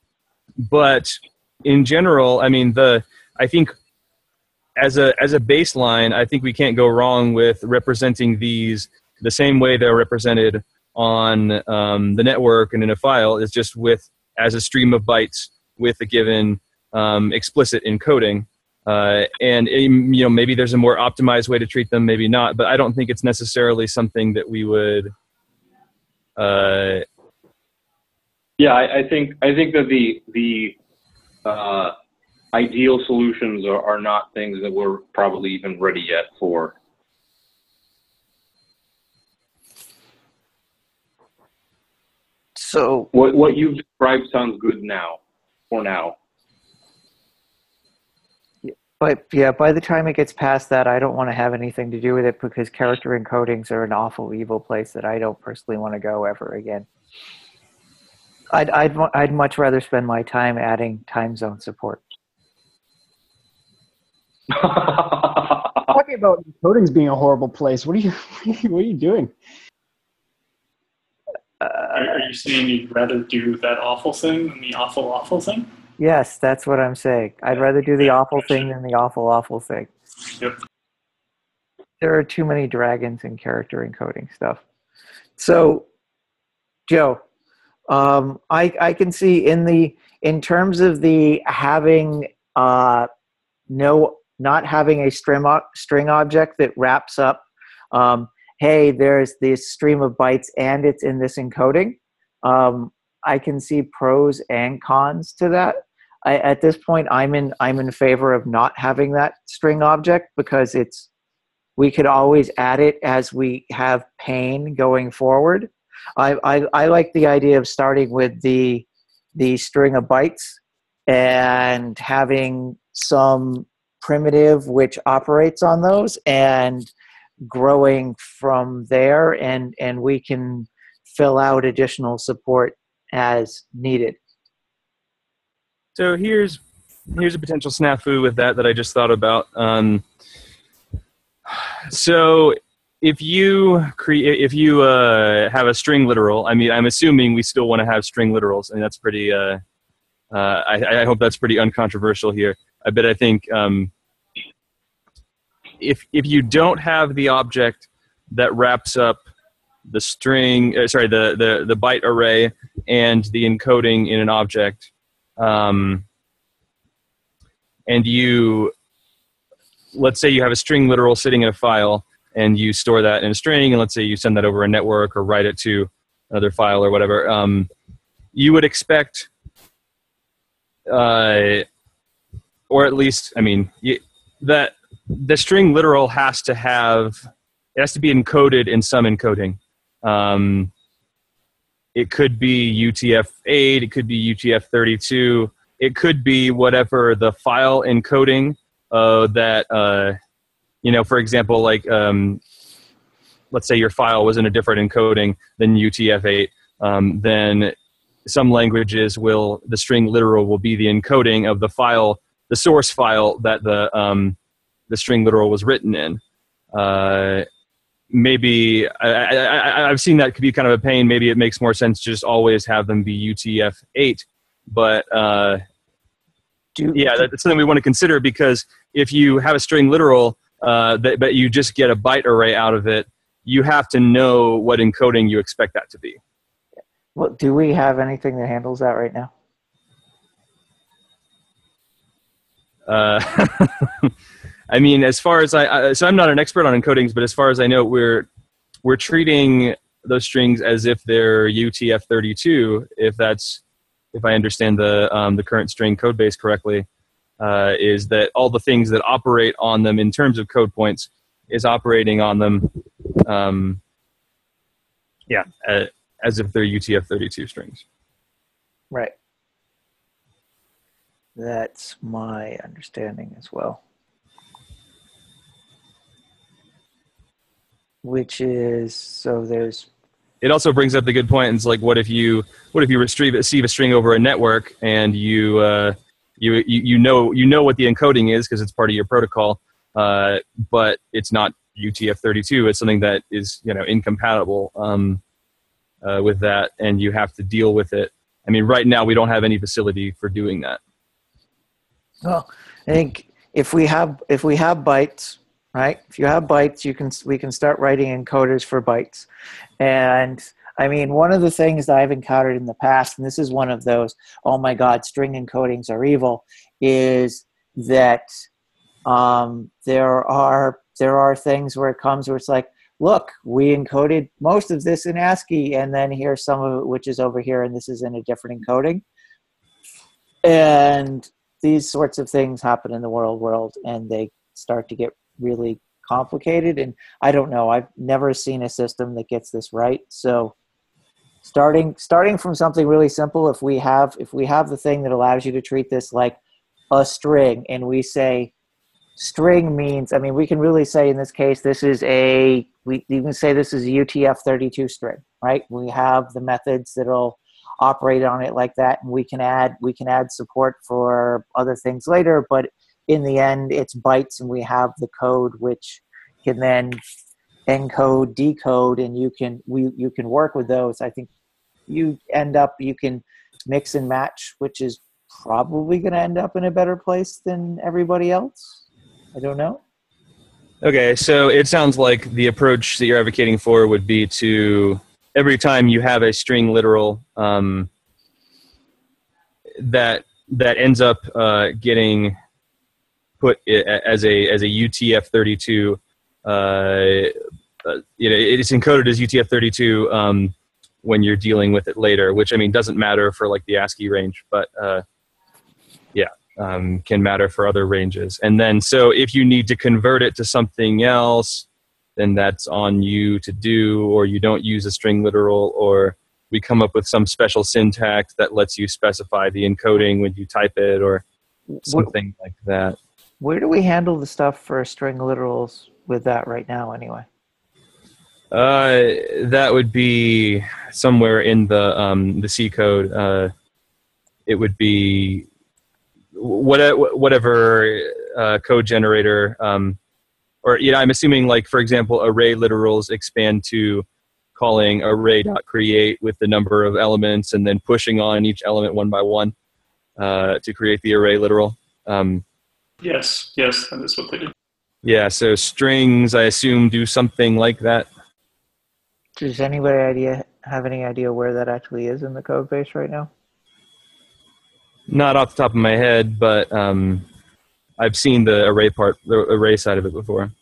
but in general, I mean, the I think as a as a baseline, I think we can't go wrong with representing these the same way they're represented on um, the network and in a file, is just with as a stream of bytes with a given um, explicit encoding. Uh, and um, you know, maybe there's a more optimized way to treat them, maybe not. But I don't think it's necessarily something that we would. Uh, Yeah, I, I think I think that the the uh, ideal solutions are, are not things that we're probably even ready yet for. So What what you've described sounds good now, for now. But yeah, by the time it gets past that, I don't want to have anything to do with it, because character encodings are an awful evil place that I don't personally want to go ever again. I'd I'd I'd much rather spend my time adding time zone support. Talking about encodings being a horrible place. What are you what are you doing? Uh, Are, are you saying you'd rather do that awful thing than the awful, awful thing? yes, that's what I'm saying. I'd rather do the awful thing than the awful, awful thing. Yep. There are too many dragons in character encoding stuff. So, Joe, um, I I can see in the in terms of the having uh, no not having a string o- string object that wraps up. Um, hey, there's this stream of bytes and it's in this encoding. Um, I can see pros and cons to that. I, at this point, I'm in I'm in favor of not having that string object, because it's we could always add it as we have pain going forward. I, I, I like the idea of starting with the the string of bytes and having some primitive which operates on those and growing from there, and, and we can fill out additional support as needed. So here's here's a potential snafu with that that I just thought about. Um, so if you create, if you uh, have a string literal, I mean, I'm assuming we still want to have string literals, and that's pretty. Uh, uh, I, I hope that's pretty uncontroversial here. I bet I think um, if if you don't have the object that wraps up the string, uh, sorry, the the the byte array and the encoding in an object. Um, and you, let's say you have a string literal sitting in a file, and you store that in a string, and let's say you send that over a network or write it to another file or whatever, um, you would expect, uh, or at least, I mean, you, that the string literal has to have, it has to be encoded in some encoding. Um, It could be U T F eight, it could be U T F thirty-two, it could be whatever the file encoding uh, that, uh, you know, for example, like, um, let's say your file was in a different encoding than U T F eight, um, then some languages will, the string literal will be the encoding of the file, the source file that the, um, the string literal was written in. Uh, Maybe I, I, I've seen that could be kind of a pain. Maybe it makes more sense to just always have them be U T F eight. But uh, Do, yeah, that's something we want to consider, because if you have a string literal, uh, that, but you just get a byte array out of it, you have to know what encoding you expect that to be. well, do we have anything that handles that right now? Uh, I mean, as far as I, I, so I'm not an expert on encodings, but as far as I know, we're we're treating those strings as if they're U T F thirty-two. If that's, if I understand the um, the current string code base correctly, uh, is that all the things that operate on them in terms of code points is operating on them, um, yeah, uh, as if they're U T F thirty-two strings. Right. That's my understanding as well. Which is, so there's... It also brings up the good point. It's like, what if you, what if you retrieve, receive a string over a network, and you, uh, you, you, you know, you know what the encoding is because it's part of your protocol, uh, but it's not U T F thirty-two. It's something that is, you know, incompatible um, uh, with that, and you have to deal with it. I mean, right now we don't have any facility for doing that. Well, I think if we have if we have bytes, right? If you have bytes, you can we can start writing encoders for bytes. And I mean, one of the things that I've encountered in the past, and this is one of those, oh my God, string encodings are evil, is that um, there are there are things where it comes where it's like, look, we encoded most of this in ASCII, and then here's some of it which is over here, and this is in a different encoding. And these sorts of things happen in the world world, and they start to get really complicated. And I don't know, I've never seen a system that gets this right. So starting starting from something really simple, if we have if we have the thing that allows you to treat this like a string, and we say string means, I mean, we can really say in this case, this is a, we you can say this is a U T F thirty-two string, right? We have the methods that'll operate on it like that, and we can add we can add support for other things later, but in the end it's bytes, and we have the code which can then encode, decode, and you can we you can work with those. I think you end up you can mix and match, which is probably going to end up in a better place than everybody else. I don't know. Okay, so it sounds like the approach that you're advocating for would be to, every time you have a string literal um, that that ends up uh, getting put as a as a U T F thirty-two, uh, uh, you know, it's encoded as U T F thirty-two um, when you're dealing with it later. Which, I mean, doesn't matter for like the ASCII range, but uh, yeah, um, can matter for other ranges. And then, so if you need to convert it to something else, then that's on you to do, or you don't use a string literal, or we come up with some special syntax that lets you specify the encoding when you type it or something like that. Where do we handle the stuff for string literals with that right now anyway? Uh, that would be somewhere in the um, the C code. Uh, it would be whatever, whatever uh, code generator, um, or yeah, I'm assuming like for example, array literals expand to calling array.create with the number of elements and then pushing on each element one by one uh, to create the array literal. Um, yes, yes, that is what they do. Yeah, so strings, I assume, do something like that. Does anybody idea have any idea where that actually is in the code base right now? Not off the top of my head, but um, I've seen the array part, the array side of it before.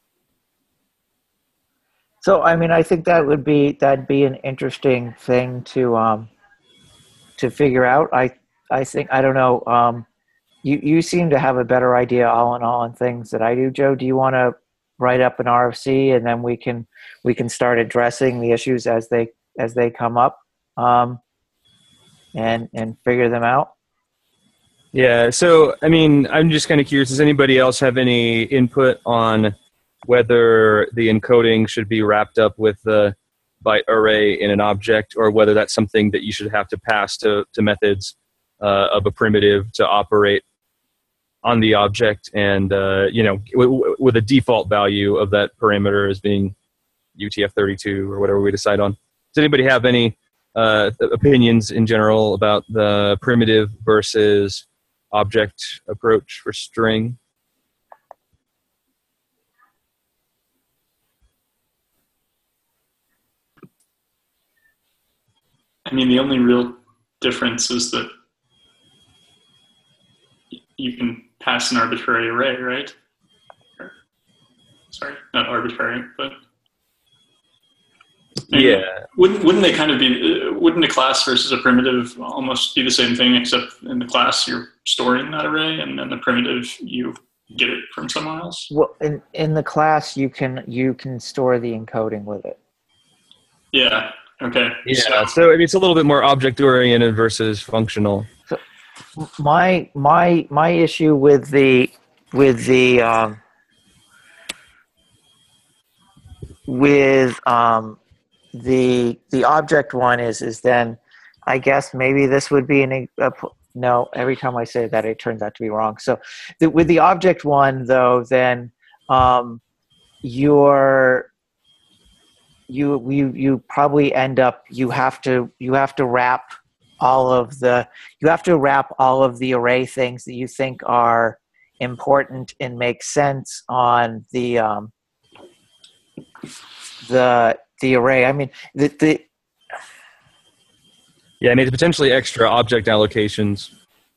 So, I mean, I think that would be that'd be an interesting thing to um, to figure out. I I think I don't know. Um, you you seem to have a better idea all in all on things that I do, Joe. Do you want to write up an R F C and then we can we can start addressing the issues as they as they come up, um, and and figure them out? Yeah. So, I mean, I'm just kind of curious. Does anybody else have any input on whether the encoding should be wrapped up with the byte array in an object, or whether that's something that you should have to pass to, to methods uh, of a primitive to operate on the object, and uh, you know, w with a default value of that parameter as being U T F thirty-two or whatever we decide on. Does anybody have any uh, opinions in general about the primitive versus object approach for string? I mean, the only real difference is that you can pass an arbitrary array, right? Or, sorry, not arbitrary, but yeah. Wouldn't wouldn't they kind of be? Wouldn't a class versus a primitive almost be the same thing? Except in the class you're storing that array, and then the primitive you get it from somewhere else. Well, in in the class you can you can store the encoding with it. Yeah. Okay. Yeah. So, So I mean, it's a little bit more object oriented versus functional. So my my my issue with the with the um, with um, the the object one is is then I guess maybe this would be an a, no. Every time I say that, it turns out to be wrong. So the, with the object one though, then um, you're you you you probably end up you have to you have to wrap all of the you have to wrap all of the array things that you think are important and make sense on the um, the the array. I mean the the yeah, I mean potentially extra object allocations.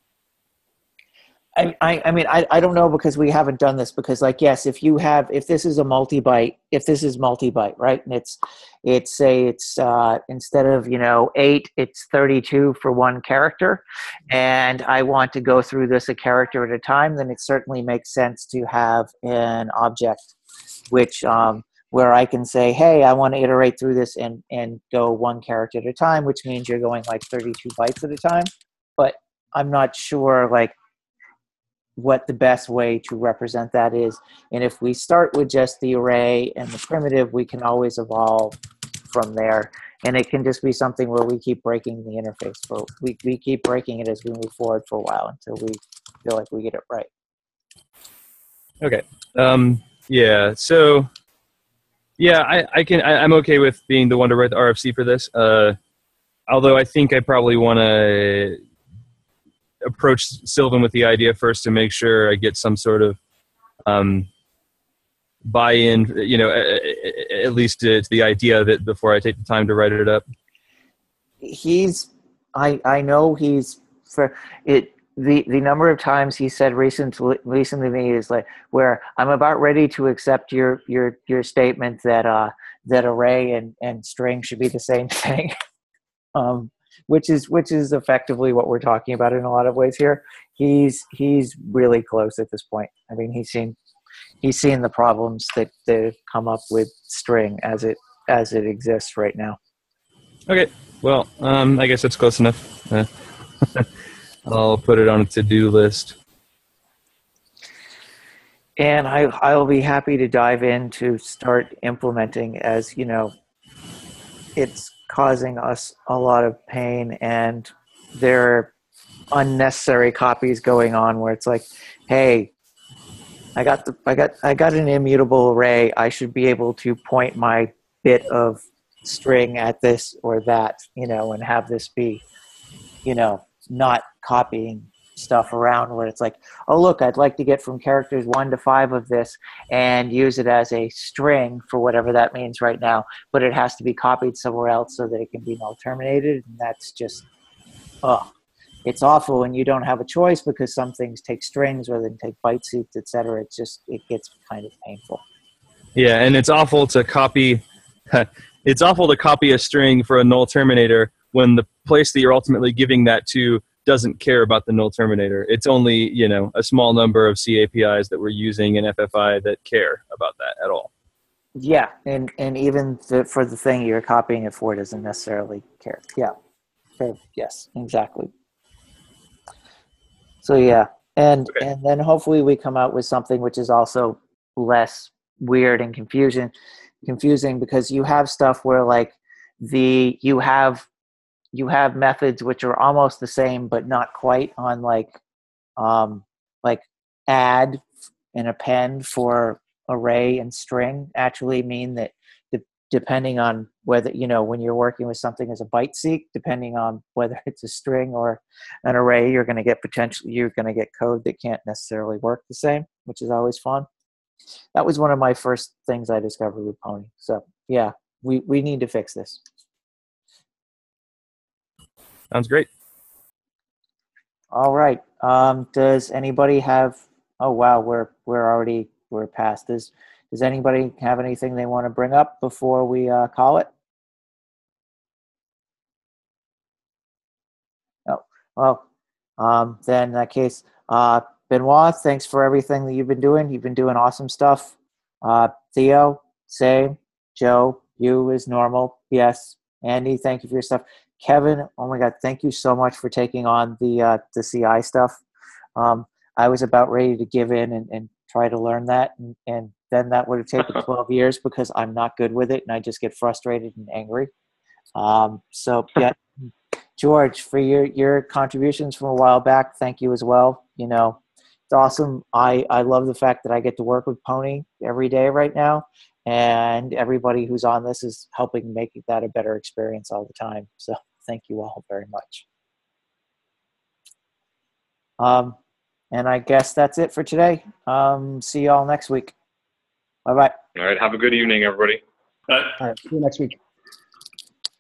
I, I, I mean, I, I don't know because we haven't done this because like, yes, if you have, if this is a multi-byte, if this is multi-byte, right. And it's, it's say it's, uh, instead of, you know, eight, it's thirty-two for one character. And I want to go through this a character at a time, then it certainly makes sense to have an object, which, um, where I can say, hey, I want to iterate through this and, and go one character at a time, which means you're going like thirty-two bytes at a time. But I'm not sure, like, what the best way to represent that is. And if we start with just the array and the primitive, we can always evolve from there. And it can just be something where we keep breaking the interface. For we, we keep breaking it as we move forward for a while until we feel like we get it right. Okay. Um, yeah. So, yeah, I, I can. I, I'm okay with being the one to write the R F C for this. Uh, although I think I probably want to approach Sylvan with the idea first to make sure I get some sort of um, buy-in, you know, at, at least to, to the idea of it before I take the time to write it up. He's, I, I know he's for it. The, the number of times he said recently, recently to me is like where I'm about ready to accept your, your, your statement that, uh, that array and, and string should be the same thing. um, which is which is effectively what we're talking about in a lot of ways here. He's he's really close at this point. I mean, he's seen he's seen the problems that that come up with string as it as it exists right now. Okay. Well, um, I guess that's close enough. Uh, I'll put it on a to-do list. And I, I'll be happy to dive in to start implementing, as you know, it's causing us a lot of pain, and there are unnecessary copies going on where it's like, hey, I got the I got I got an immutable array. I should be able to point my bit of string at this or that, you know, and have this be, you know, not copying stuff around where it's like, oh look, I'd like to get from characters one to five of this and use it as a string for whatever that means right now, but it has to be copied somewhere else so that it can be null terminated, and that's just, oh, it's awful when you don't have a choice because some things take strings rather than take byte seats, et cetera. It's just, it gets kind of painful. Yeah, and it's awful to copy. It's awful to copy a string for a null terminator when the place that you're ultimately giving that to doesn't care about the null terminator. It's only, you know, a small number of C A P Is that we're using in F F I that care about that at all. Yeah, and and even the, for the thing you're copying it for doesn't necessarily care. Yeah, okay. Yes, exactly. So yeah, and Okay. and then hopefully we come out with something which is also less weird and confusion, confusing because you have stuff where like the you have you have methods which are almost the same but not quite on like um, like add and append for array and string actually mean that de- depending on whether, you know, when you're working with something as a byte seek, depending on whether it's a string or an array, you're going to get potentially, you're going to get code that can't necessarily work the same, which is always fun. That was one of my first things I discovered with Pony. So yeah, we, we need to fix this. Sounds great. All right. Um, does anybody have, oh wow, we're, we're already, we're past this. Does anybody have anything they want to bring up before we uh, call it? No. Well, um, then in that case, uh, Benoit, thanks for everything that you've been doing. You've been doing awesome stuff. Uh, Theo, same. Joe, you as normal. Yes. Andy, thank you for your stuff. Kevin, oh my God, thank you so much for taking on the uh, the C I stuff. Um, I was about ready to give in and, and try to learn that, and, and then that would have taken twelve years because I'm not good with it, and I just get frustrated and angry. Um, so yeah, George, for your your contributions from a while back, thank you as well. You know, it's awesome. I I love the fact that I get to work with Pony every day right now, and everybody who's on this is helping make that a better experience all the time. So thank you all very much. Um, and I guess that's it for today. Um, see you all next week. Bye-bye. All right. Have a good evening, everybody. But All right. See you next week.